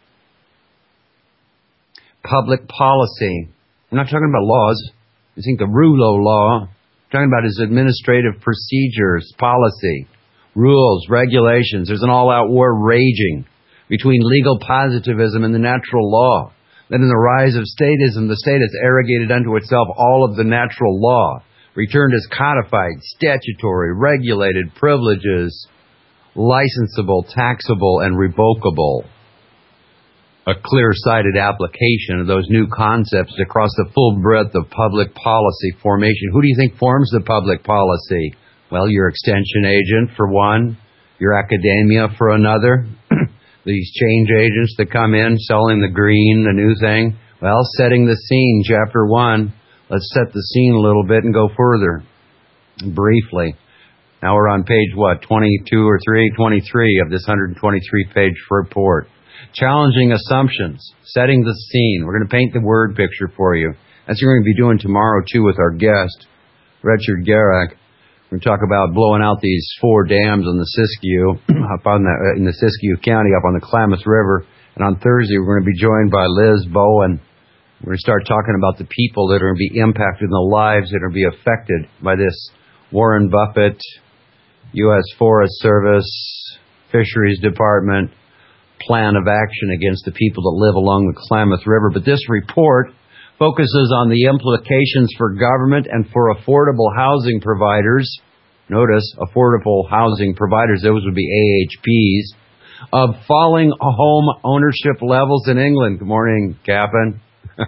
[SPEAKER 2] Public policy. I'm not talking about laws. I think the Rouleau law. I'm talking about his administrative procedures, policy, rules, regulations. There's an all-out war raging between legal positivism and the natural law. Then in the rise of statism, the state has arrogated unto itself all of the natural law, returned as codified, statutory, regulated privileges, licensable, taxable, and revocable. A clear-sighted application of those new concepts across the full breadth of public policy formation. Who do you think forms the public policy? Well, your extension agent for one, your academia for another, these change agents that come in selling the green, the new thing. Well, setting the scene, chapter one. Let's set the scene a little bit and go further, briefly. Now we're on page, what, twenty-two or three, twenty-three of this one hundred twenty-three page report. Challenging assumptions, setting the scene. We're going to paint the word picture for you. That's what we're going to be doing tomorrow, too, with our guest, Richard Garrick. We're going to talk about blowing out these four dams on the Siskiyou, up on the, in the Siskiyou County, up on the Klamath River. And on Thursday, we're going to be joined by Liz Bowen. We're going to start talking about the people that are going to be impacted and the lives that are going to be affected by this Warren Buffett, U S Forest Service, Fisheries Department plan of action against the people that live along the Klamath River. But this report focuses on the implications for government and for affordable housing providers. Notice, affordable housing providers, those would be A H Ps, of falling home ownership levels in England. Good morning, Captain.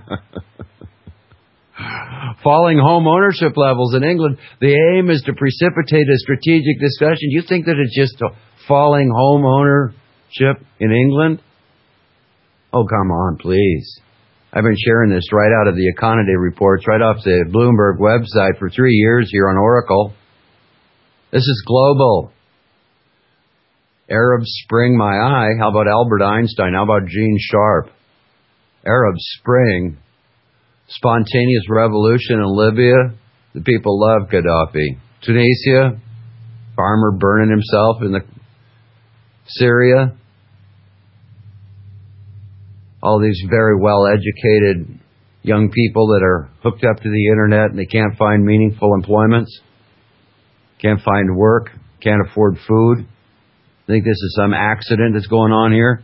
[SPEAKER 2] Falling home ownership levels in England. The aim is to precipitate a strategic discussion. Do you think that it's just a falling home ownership in England? Oh, come on, please. I've been sharing this right out of the Econoday reports, right off the Bloomberg website for three years here on Oracle. This is global. Arab Spring, my eye. How about Albert Einstein? How about Gene Sharp? Arab Spring. Spontaneous revolution in Libya. The people love Gaddafi. Tunisia. Farmer burning himself in the Syria. All these very well-educated young people that are hooked up to the internet and they can't find meaningful employments, can't find work, can't afford food. I think this is some accident that's going on here.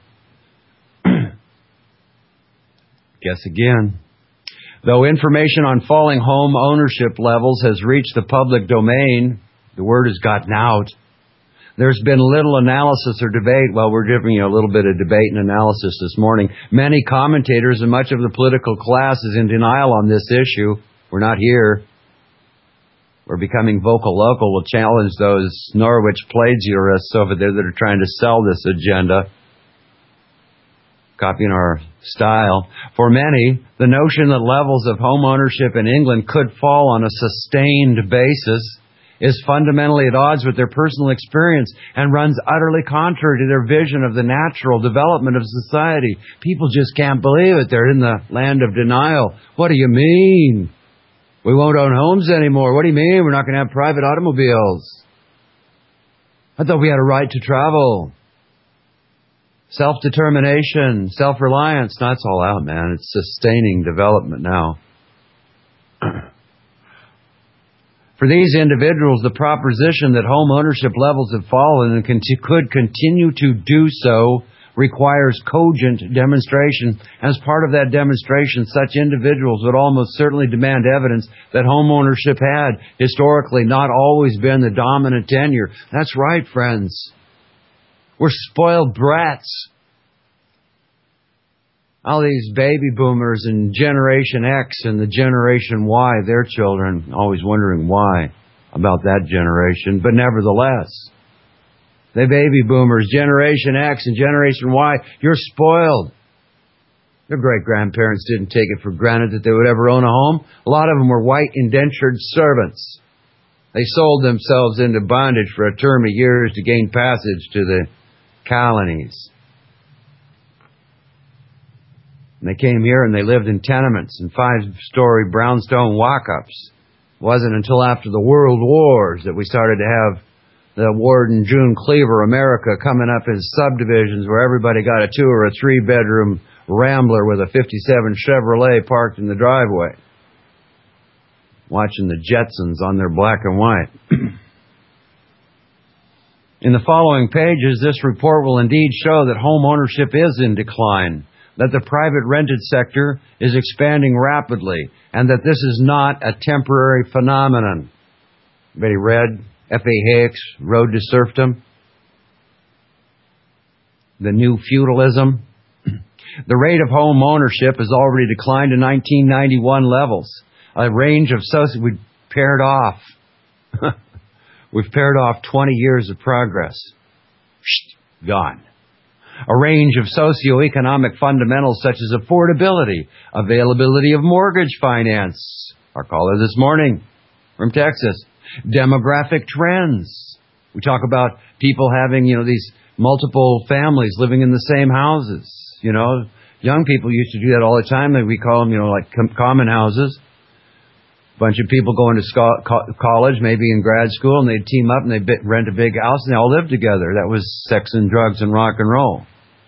[SPEAKER 2] Guess again. Though information on falling home ownership levels has reached the public domain, the word has gotten out. There's been little analysis or debate. Well, we're giving you a little bit of debate and analysis this morning. Many commentators and much of the political class is in denial on this issue. We're not here. We're becoming vocal local. We'll challenge those Norwich plagiarists over there that are trying to sell this agenda, copying our style. For many, the notion that levels of home ownership in England could fall on a sustained basis is fundamentally at odds with their personal experience and runs utterly contrary to their vision of the natural development of society. People just can't believe it. They're in the land of denial. What do you mean? We won't own homes anymore. What do you mean? We're not going to have private automobiles. I thought we had a right to travel. Self-determination, self-reliance. That's all out, man. It's sustaining development now. For these individuals, the proposition that home ownership levels have fallen and con- could continue to do so requires cogent demonstration. As part of that demonstration, such individuals would almost certainly demand evidence that home ownership had historically not always been the dominant tenure. That's right, friends. We're spoiled brats. All these baby boomers and Generation X and the Generation Y, their children, always wondering why about that generation. But nevertheless, the baby boomers, Generation X and Generation Y, you're spoiled. Their great-grandparents didn't take it for granted that they would ever own a home. A lot of them were white indentured servants. They sold themselves into bondage for a term of years to gain passage to the colonies. And they came here and they lived in tenements and five-story brownstone walk-ups. It wasn't until after the World Wars that we started to have the Warden June Cleaver America coming up in subdivisions where everybody got a two or a three-bedroom Rambler with a fifty-seven Chevrolet parked in the driveway, watching the Jetsons on their black and white. In the following pages, this report will indeed show that home ownership is in decline, that the private rented sector is expanding rapidly, and that this is not a temporary phenomenon. Anybody read F A Hayek's Road to Serfdom? The New Feudalism? The rate of home ownership has already declined to nineteen ninety-one levels. A range of soci- we've paired off. We've paired off twenty years of progress. Shh, gone. A range of socioeconomic fundamentals such as affordability, availability of mortgage finance. Our caller this morning from Texas. Demographic trends. We talk about people having, you know, these multiple families living in the same houses. You know, young people used to do that all the time. We call them, you know, like com- common houses. Bunch of people going to sco- co- college, maybe in grad school, and they'd team up and they'd bit- rent a big house and they all lived together. That was sex and drugs and rock and roll.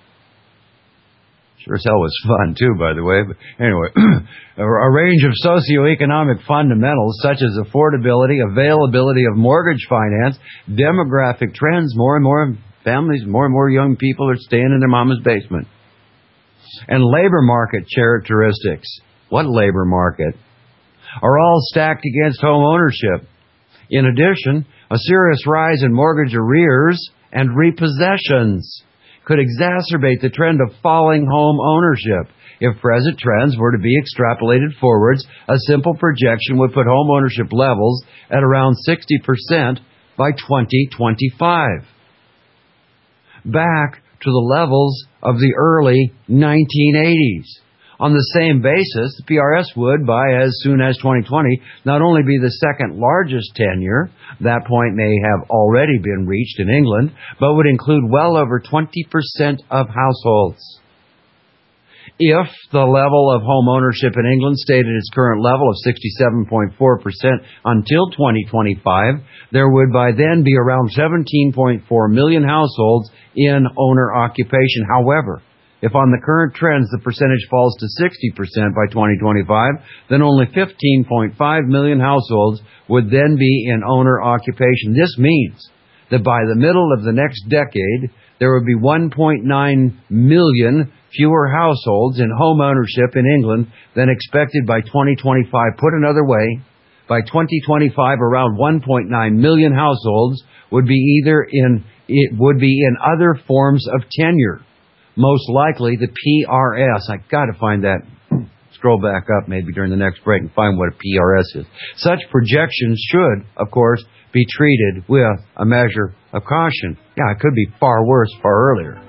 [SPEAKER 2] Sure as hell was fun too, by the way. But anyway, a range of socioeconomic fundamentals such as affordability, availability of mortgage finance, demographic trends. More and more families, more and more young people are staying in their mama's basement. And labor market characteristics. What labor market? Are all stacked against home ownership. In addition, a serious rise in mortgage arrears and repossessions could exacerbate the trend of falling home ownership. If present trends were to be extrapolated forwards, a simple projection would put home ownership levels at around sixty percent by twenty twenty-five. Back to the levels of the early nineteen eighties. On the same basis, the P R S would, by as soon as twenty twenty, not only be the second largest tenure, that point may have already been reached in England, but would include well over twenty percent of households. If the level of home ownership in England stayed at its current level of sixty-seven point four percent until twenty twenty-five, there would by then be around seventeen point four million households in owner occupation. However, if on the current trends the percentage falls to sixty percent by twenty twenty-five, then only fifteen point five million households would then be in owner occupation. This means that by the middle of the next decade, there would be one point nine million fewer households in home ownership in England than expected by twenty twenty-five. Put another way, by twenty twenty-five, around one point nine million households would be either in it would be in other forms of tenure. Most likely the P R S. I got to find that. Scroll back up maybe during the next break and find what a P R S is. Such projections should, of course, be treated with a measure of caution. Yeah, it could be far worse far earlier.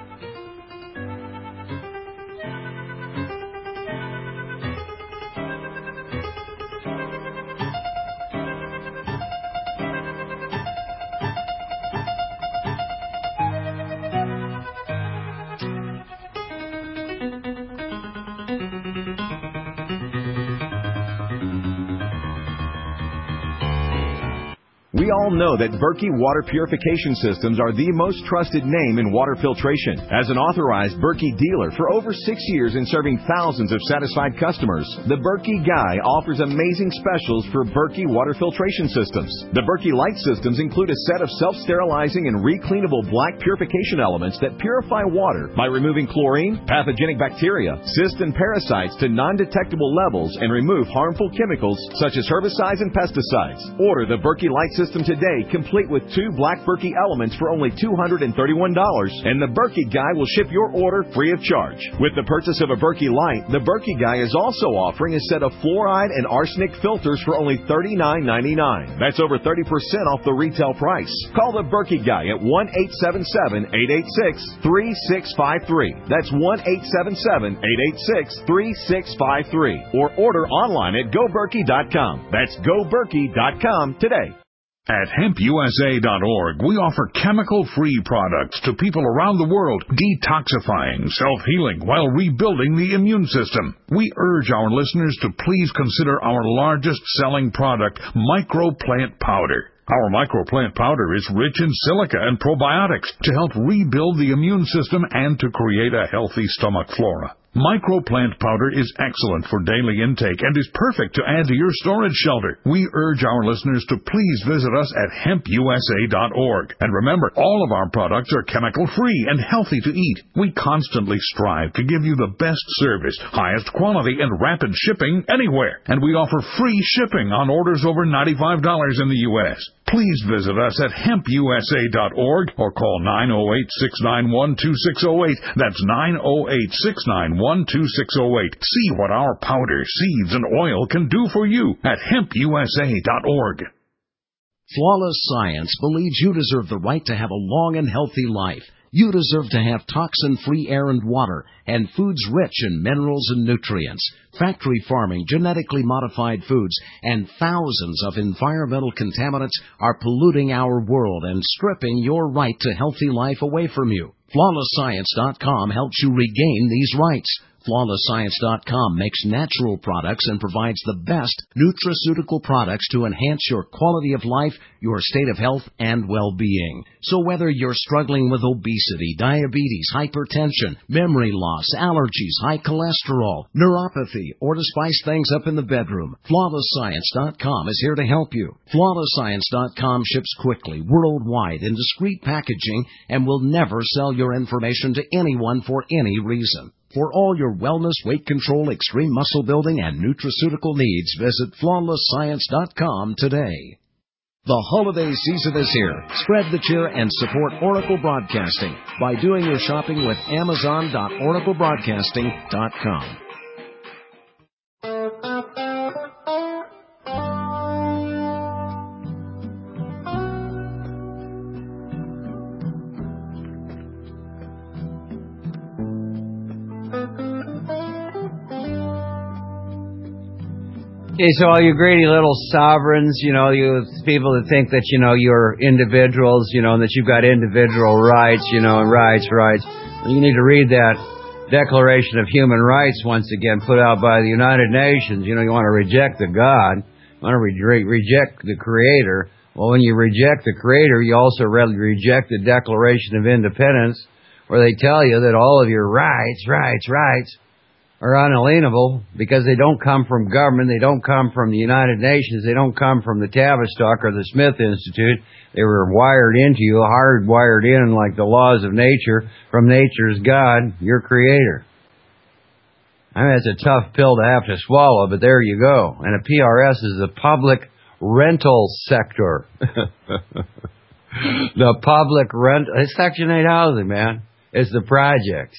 [SPEAKER 8] We all know that Berkey Water Purification Systems are the most trusted name in water filtration. As an authorized Berkey dealer for over six years and serving thousands of satisfied customers, the Berkey Guy offers amazing specials for Berkey Water Filtration Systems. The Berkey Light Systems include a set of self-sterilizing and recleanable black purification elements that purify water by removing chlorine, pathogenic bacteria, cysts, and parasites to non-detectable levels and remove harmful chemicals such as herbicides and pesticides. Order the Berkey Light System today, complete with two black Berkey elements for only two hundred thirty-one dollars, and the Berkey Guy will ship your order free of charge. With the purchase of a Berkey Light, the Berkey Guy is also offering a set of fluoride and arsenic filters for only thirty-nine ninety-nine. That's over thirty percent off the retail price. Call the Berkey Guy at one eight seven seven, eight eight six, three six five three. That's one eight seven seven, eight eight six, three six five three. Or order online at go berkey dot com. That's go berkey dot com today.
[SPEAKER 9] At hemp U S A dot org, we offer chemical-free products to people around the world, detoxifying, self-healing, while rebuilding the immune system. We urge our listeners to please consider our largest-selling product, Microplant Powder. Our Microplant Powder is rich in silica and probiotics to help rebuild the immune system and to create a healthy stomach flora. Microplant Powder is excellent for daily intake and is perfect to add to your storage shelter. We urge our listeners to please visit us at hemp U S A dot org. And remember, all of our products are chemical-free and healthy to eat. We constantly strive to give you the best service, highest quality, and rapid shipping anywhere. And we offer free shipping on orders over ninety-five dollars in the U S Please visit us at hemp U S A dot org or call nine oh eight, six nine one, two six oh eight. That's nine oh eight, six nine one, two six oh eight. See what our powder, seeds, and oil can do for you at hemp U S A dot org.
[SPEAKER 10] Flawless Science believes you deserve the right to have a long and healthy life. You deserve to have toxin-free air and water, and foods rich in minerals and nutrients. Factory farming, genetically modified foods, and thousands of environmental contaminants are polluting our world and stripping your right to healthy life away from you. flawless science dot com helps you regain these rights. flawless science dot com makes natural products and provides the best nutraceutical products to enhance your quality of life, your state of health, and well-being. So whether you're struggling with obesity, diabetes, hypertension, memory loss, allergies, high cholesterol, neuropathy, or to spice things up in the bedroom, flawless science dot com is here to help you. flawless science dot com ships quickly, worldwide, in discreet packaging, and will never sell your information to anyone for any reason. For all your wellness, weight control, extreme muscle building, and nutraceutical needs, visit flawless science dot com today. The holiday season is here. Spread the cheer and support Oracle Broadcasting by doing your shopping with amazon dot oracle broadcasting dot com.
[SPEAKER 2] Okay, so all you greedy little sovereigns, you know, you people that think that, you know, you're individuals, you know, and that you've got individual rights, you know, and rights, rights. You need to read that Declaration of Human Rights once again, put out by the United Nations. You know, you want to reject the God, you want to re- reject the Creator. Well, when you reject the Creator, you also really reject the Declaration of Independence, where they tell you that all of your rights, rights, rights, are unalienable because they don't come from government, they don't come from the United Nations, they don't come from the Tavistock or the Smith Institute. They were wired into you, hardwired in like the laws of nature from nature's God, your Creator. I mean, it's a tough pill to have to swallow, but there you go. And a P R S is a public rental sector. The public rent, it's Section eight housing, man. It's the projects.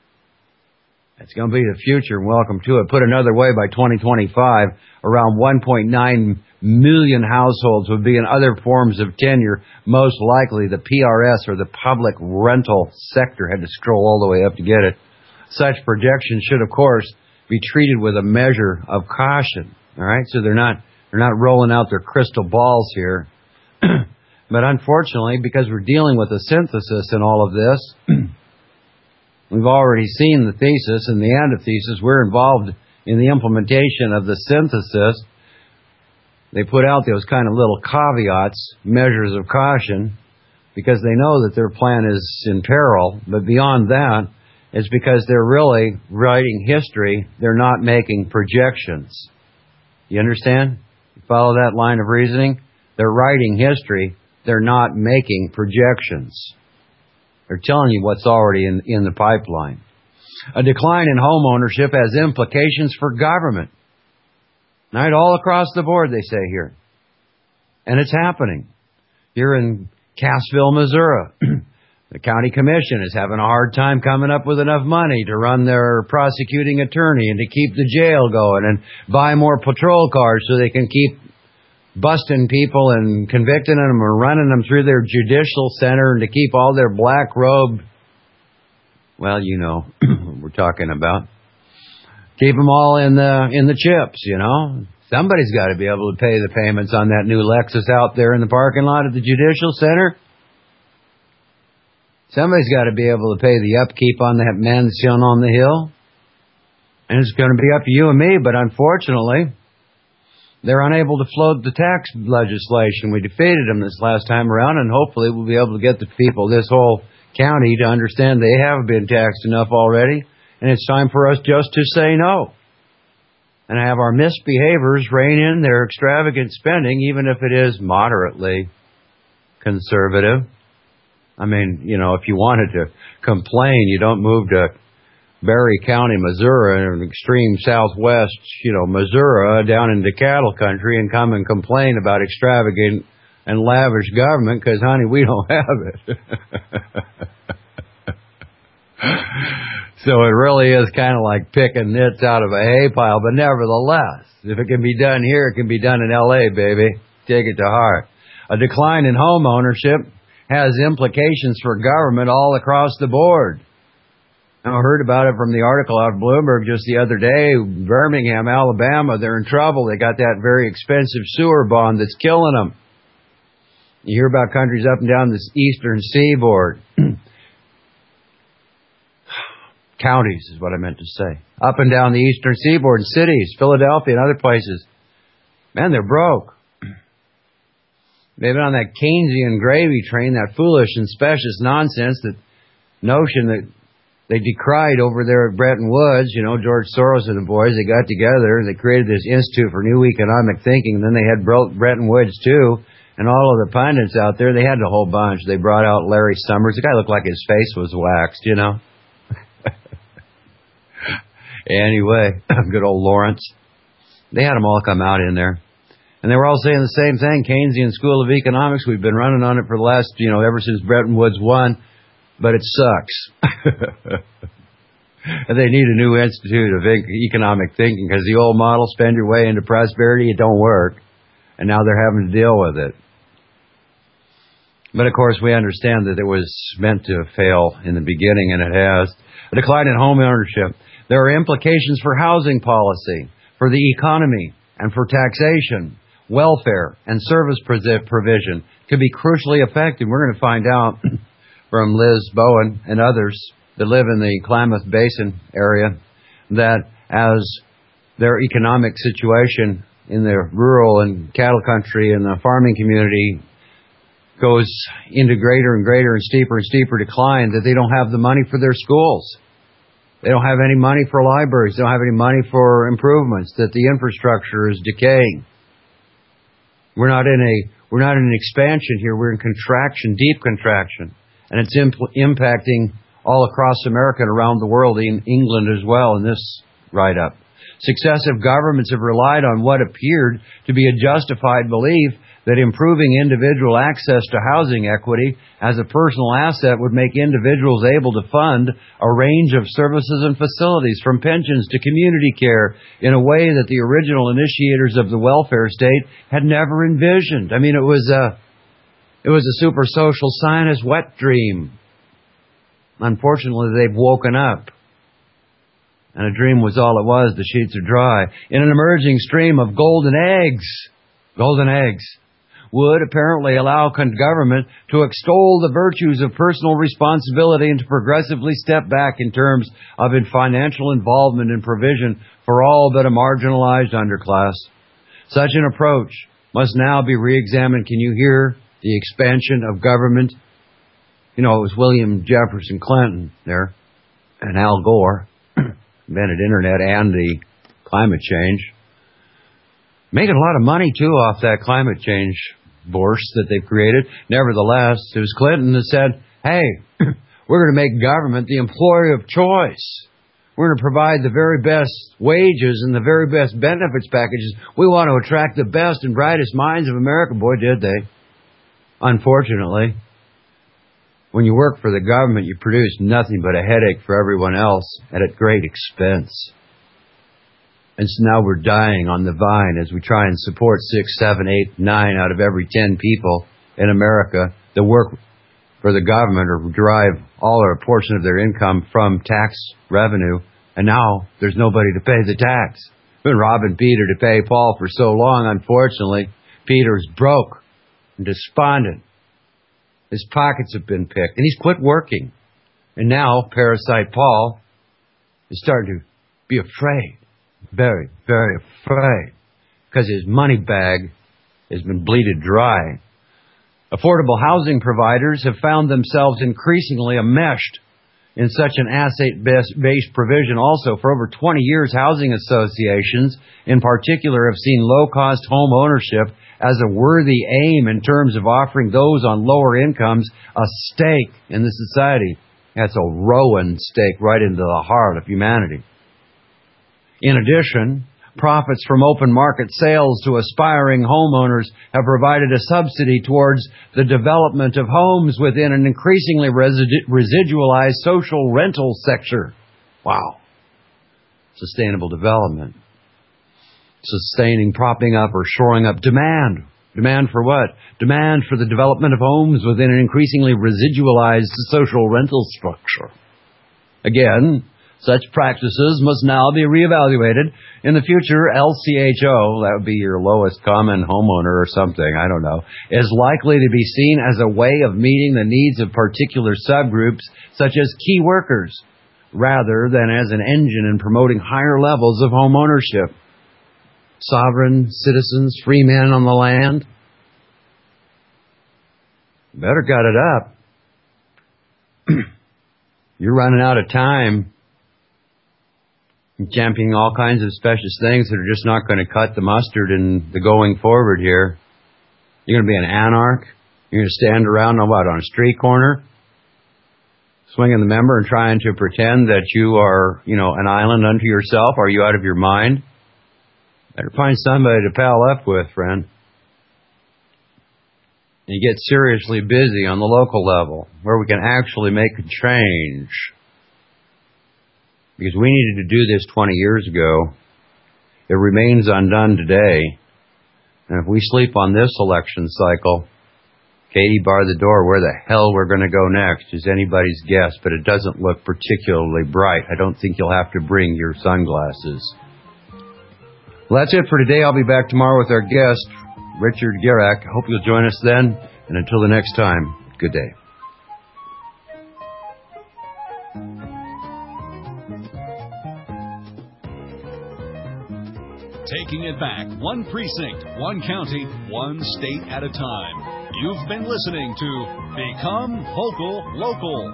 [SPEAKER 2] It's going to be the future, and welcome to it. Put another way, by twenty twenty-five, around one point nine million households would be in other forms of tenure. Most likely the P R S, or the public rental sector. Had to scroll all the way up to get it. Such projections should, of course, be treated with a measure of caution. All right, so they're not they're not rolling out their crystal balls here. But unfortunately, because we're dealing with a synthesis in all of this, we've already seen the thesis and the antithesis. We're involved in the implementation of the synthesis. They put out those kind of little caveats, measures of caution, because they know that their plan is in peril. But beyond that, it's because they're really writing history. They're not making projections. You understand? You follow that line of reasoning? They're writing history. They're not making projections. They're telling you what's already in, in the pipeline. A decline in home ownership has implications for government. Right, all across the board, they say here. And it's happening. Here in Cassville, Missouri, the county commission is having a hard time coming up with enough money to run their prosecuting attorney and to keep the jail going and buy more patrol cars so they can keep busting people and convicting them or running them through their judicial center and to keep all their black robe, well, you know what we're talking about. Keep them all in the in the chips, you know. Somebody's got to be able to pay the payments on that new Lexus out there in the parking lot at the Judicial Center. Somebody's got to be able to pay the upkeep on that mansion on the hill. And it's going to be up to you and me, but unfortunately, they're unable to float the tax legislation. We defeated them this last time around, and hopefully we'll be able to get the people, this whole county, to understand they have been taxed enough already. And it's time for us just to say no. And have our misbehaviors rein in their extravagant spending, even if it is moderately conservative. I mean, you know, if you wanted to complain, you don't move to Berry County, Missouri, an extreme southwest, you know, Missouri, down into cattle country and come and complain about extravagant and lavish government, because, honey, we don't have it. So it really is kind of like picking nits out of a hay pile, but nevertheless, if it can be done here, it can be done in L A, baby. Take it to heart. A decline in home ownership has implications for government all across the board. I heard about it from the article out of Bloomberg just the other day. Birmingham, Alabama, they're in trouble. They got that very expensive sewer bond that's killing them. You hear about countries up and down this eastern seaboard. Counties is what I meant to say. Up and down the eastern seaboard, cities, Philadelphia and other places. Man, they're broke. They've been on that Keynesian gravy train, that foolish and specious nonsense, that notion that they decried over there at Bretton Woods. You know, George Soros and the boys, they got together, they created this Institute for New Economic Thinking, and then they had Bretton Woods too, and all of the pundits out there, they had a whole bunch. They brought out Larry Summers. The guy looked like his face was waxed, you know. Anyway, good old Lawrence. They had them all come out in there. And they were all saying the same thing. Keynesian School of Economics, we've been running on it for the last, you know, ever since Bretton Woods won, but it sucks. And they need a new institute of economic thinking, because the old model, spend your way into prosperity, it don't work. And now they're having to deal with it. But of course, we understand that it was meant to fail in the beginning, and it has. A decline in home ownership. There are implications for housing policy, for the economy, and for taxation, welfare, and service provision. Could be crucially affected. We're going to find out from Liz Bowen and others that live in the Klamath Basin area that as their economic situation in the rural and cattle country and the farming community goes into greater and greater and steeper and steeper decline, that they don't have the money for their schools. They don't have any money for libraries. They don't have any money for improvements, that the infrastructure is decaying. We're not in a, we're not in an expansion here. We're in contraction, deep contraction. And it's impl- impacting all across America and around the world, in England as well, in this write-up. Successive governments have relied on what appeared to be a justified belief that improving individual access to housing equity as a personal asset would make individuals able to fund a range of services and facilities, from pensions to community care, in a way that the original initiators of the welfare state had never envisioned. I mean, it was a, it was a super social scientist wet dream. Unfortunately, they've woken up. And a dream was all it was. The sheets are dry. In an emerging stream of golden eggs, golden eggs, would apparently allow government to extol the virtues of personal responsibility and to progressively step back in terms of financial involvement and provision for all but a marginalized underclass. Such an approach must now be re-examined. Can you hear the expansion of government? You know, it was William Jefferson Clinton there and Al Gore. Invented internet and the climate change. Making a lot of money, too, off that climate change bourse that they've created. Nevertheless, it was Clinton that said, hey, we're going to make government the employer of choice. We're going to provide the very best wages and the very best benefits packages. We want to attract the best and brightest minds of America. Boy, did they. Unfortunately, when you work for the government, you produce nothing but a headache for everyone else and at great expense. And so now we're dying on the vine as we try and support six, seven, eight, nine out of every ten people in America that work for the government or derive all or a portion of their income from tax revenue. And now there's nobody to pay the tax. We've been robbing Peter to pay Paul for so long, unfortunately. Peter's broke and despondent. His pockets have been picked, and he's quit working. And now, parasite Paul is starting to be afraid. Very, very afraid. Because his money bag has been bleeded dry. Affordable housing providers have found themselves increasingly enmeshed in such an asset-based provision also. For over twenty years, housing associations, in particular, have seen low-cost home ownership as a worthy aim in terms of offering those on lower incomes a stake in the society. That's a Rowan stake right into the heart of humanity. In addition, profits from open market sales to aspiring homeowners have provided a subsidy towards the development of homes within an increasingly residu- residualized social rental sector. Wow. Sustainable development. Sustaining, propping up, or shoring up demand. Demand for what? Demand for the development of homes within an increasingly residualized social rental structure. Again, such practices must now be reevaluated. In the future, L C H O, that would be your lowest common homeowner or something, I don't know, is likely to be seen as a way of meeting the needs of particular subgroups, such as key workers, rather than as an engine in promoting higher levels of home ownership. Sovereign citizens, free men on the land. Better gut it up. You're running out of time. You're championing all kinds of specious things that are just not going to cut the mustard in the going forward here. You're going to be an anarch. You're going to stand around on what? On a street corner? Swinging the member and trying to pretend that you are, you know, an island unto yourself. Are you out of your mind? Better find somebody to pal up with, friend. And you get seriously busy on the local level, where we can actually make a change. Because we needed to do this twenty years ago. It remains undone today. And if we sleep on this election cycle, Katie, bar the door, where the hell we're going to go next is anybody's guess, but it doesn't look particularly bright. I don't think you'll have to bring your sunglasses. Well, that's it for today. I'll be back tomorrow with our guest, Richard Gierach. Hope you'll join us then. And until the next time, good day.
[SPEAKER 1] Taking it back, one precinct, one county, one state at a time. You've been listening to Become Vocal Local.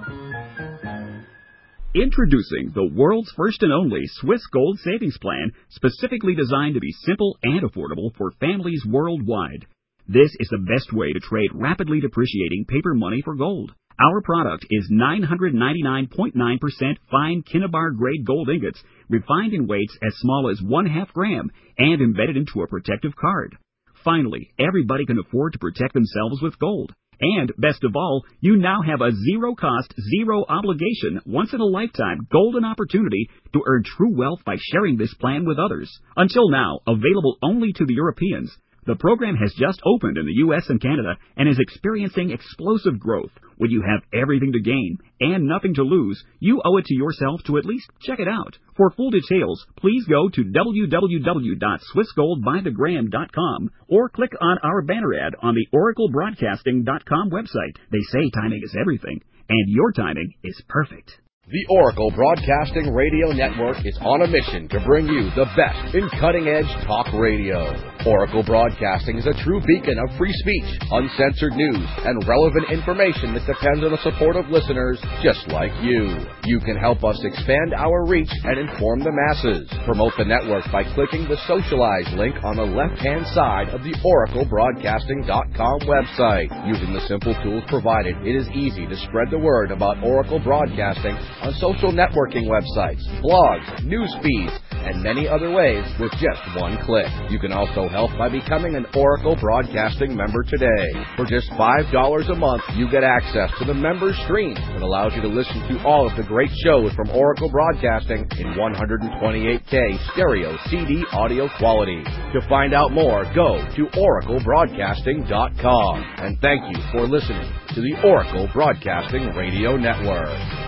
[SPEAKER 13] Introducing the world's first and only Swiss Gold Savings Plan, specifically designed to be simple and affordable for families worldwide. This is the best way to trade rapidly depreciating paper money for gold. Our product is nine hundred ninety-nine point nine percent fine Kinnabar grade gold ingots, refined in weights as small as one half gram and embedded into a protective card. Finally, everybody can afford to protect themselves with gold. And, best of all, you now have a zero-cost, zero-obligation, once-in-a-lifetime golden opportunity to earn true wealth by sharing this plan with others. Until now, available only to the Europeans, the program has just opened in the U S and Canada and is experiencing explosive growth. When you have everything to gain and nothing to lose, you owe it to yourself to at least check it out. For full details, please go to w w w dot swiss gold by the gram dot com or click on our banner ad on the oracle broadcasting dot com website. They say timing is everything, and your timing is perfect.
[SPEAKER 14] The Oracle Broadcasting Radio Network is on a mission to bring you the best in cutting-edge talk radio. Oracle Broadcasting is a true beacon of free speech, uncensored news, and relevant information that depends on the support of listeners just like you. You can help us expand our reach and inform the masses. Promote the network by clicking the Socialize link on the left-hand side of the oracle broadcasting dot com website. Using the simple tools provided, it is easy to spread the word about Oracle Broadcasting on social networking websites, blogs, news feeds, and many other ways with just one click. You can also help by becoming an Oracle Broadcasting member today. For just five dollars a month, you get access to the member stream that allows you to listen to all of the great shows from Oracle Broadcasting in one twenty-eight K stereo C D audio quality. To find out more, go to oracle broadcasting dot com. And thank you for listening to the Oracle Broadcasting Radio Network.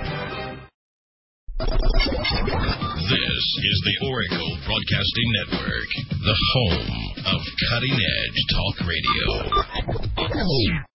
[SPEAKER 7] This is the Oracle Broadcasting Network, the home of cutting-edge talk radio.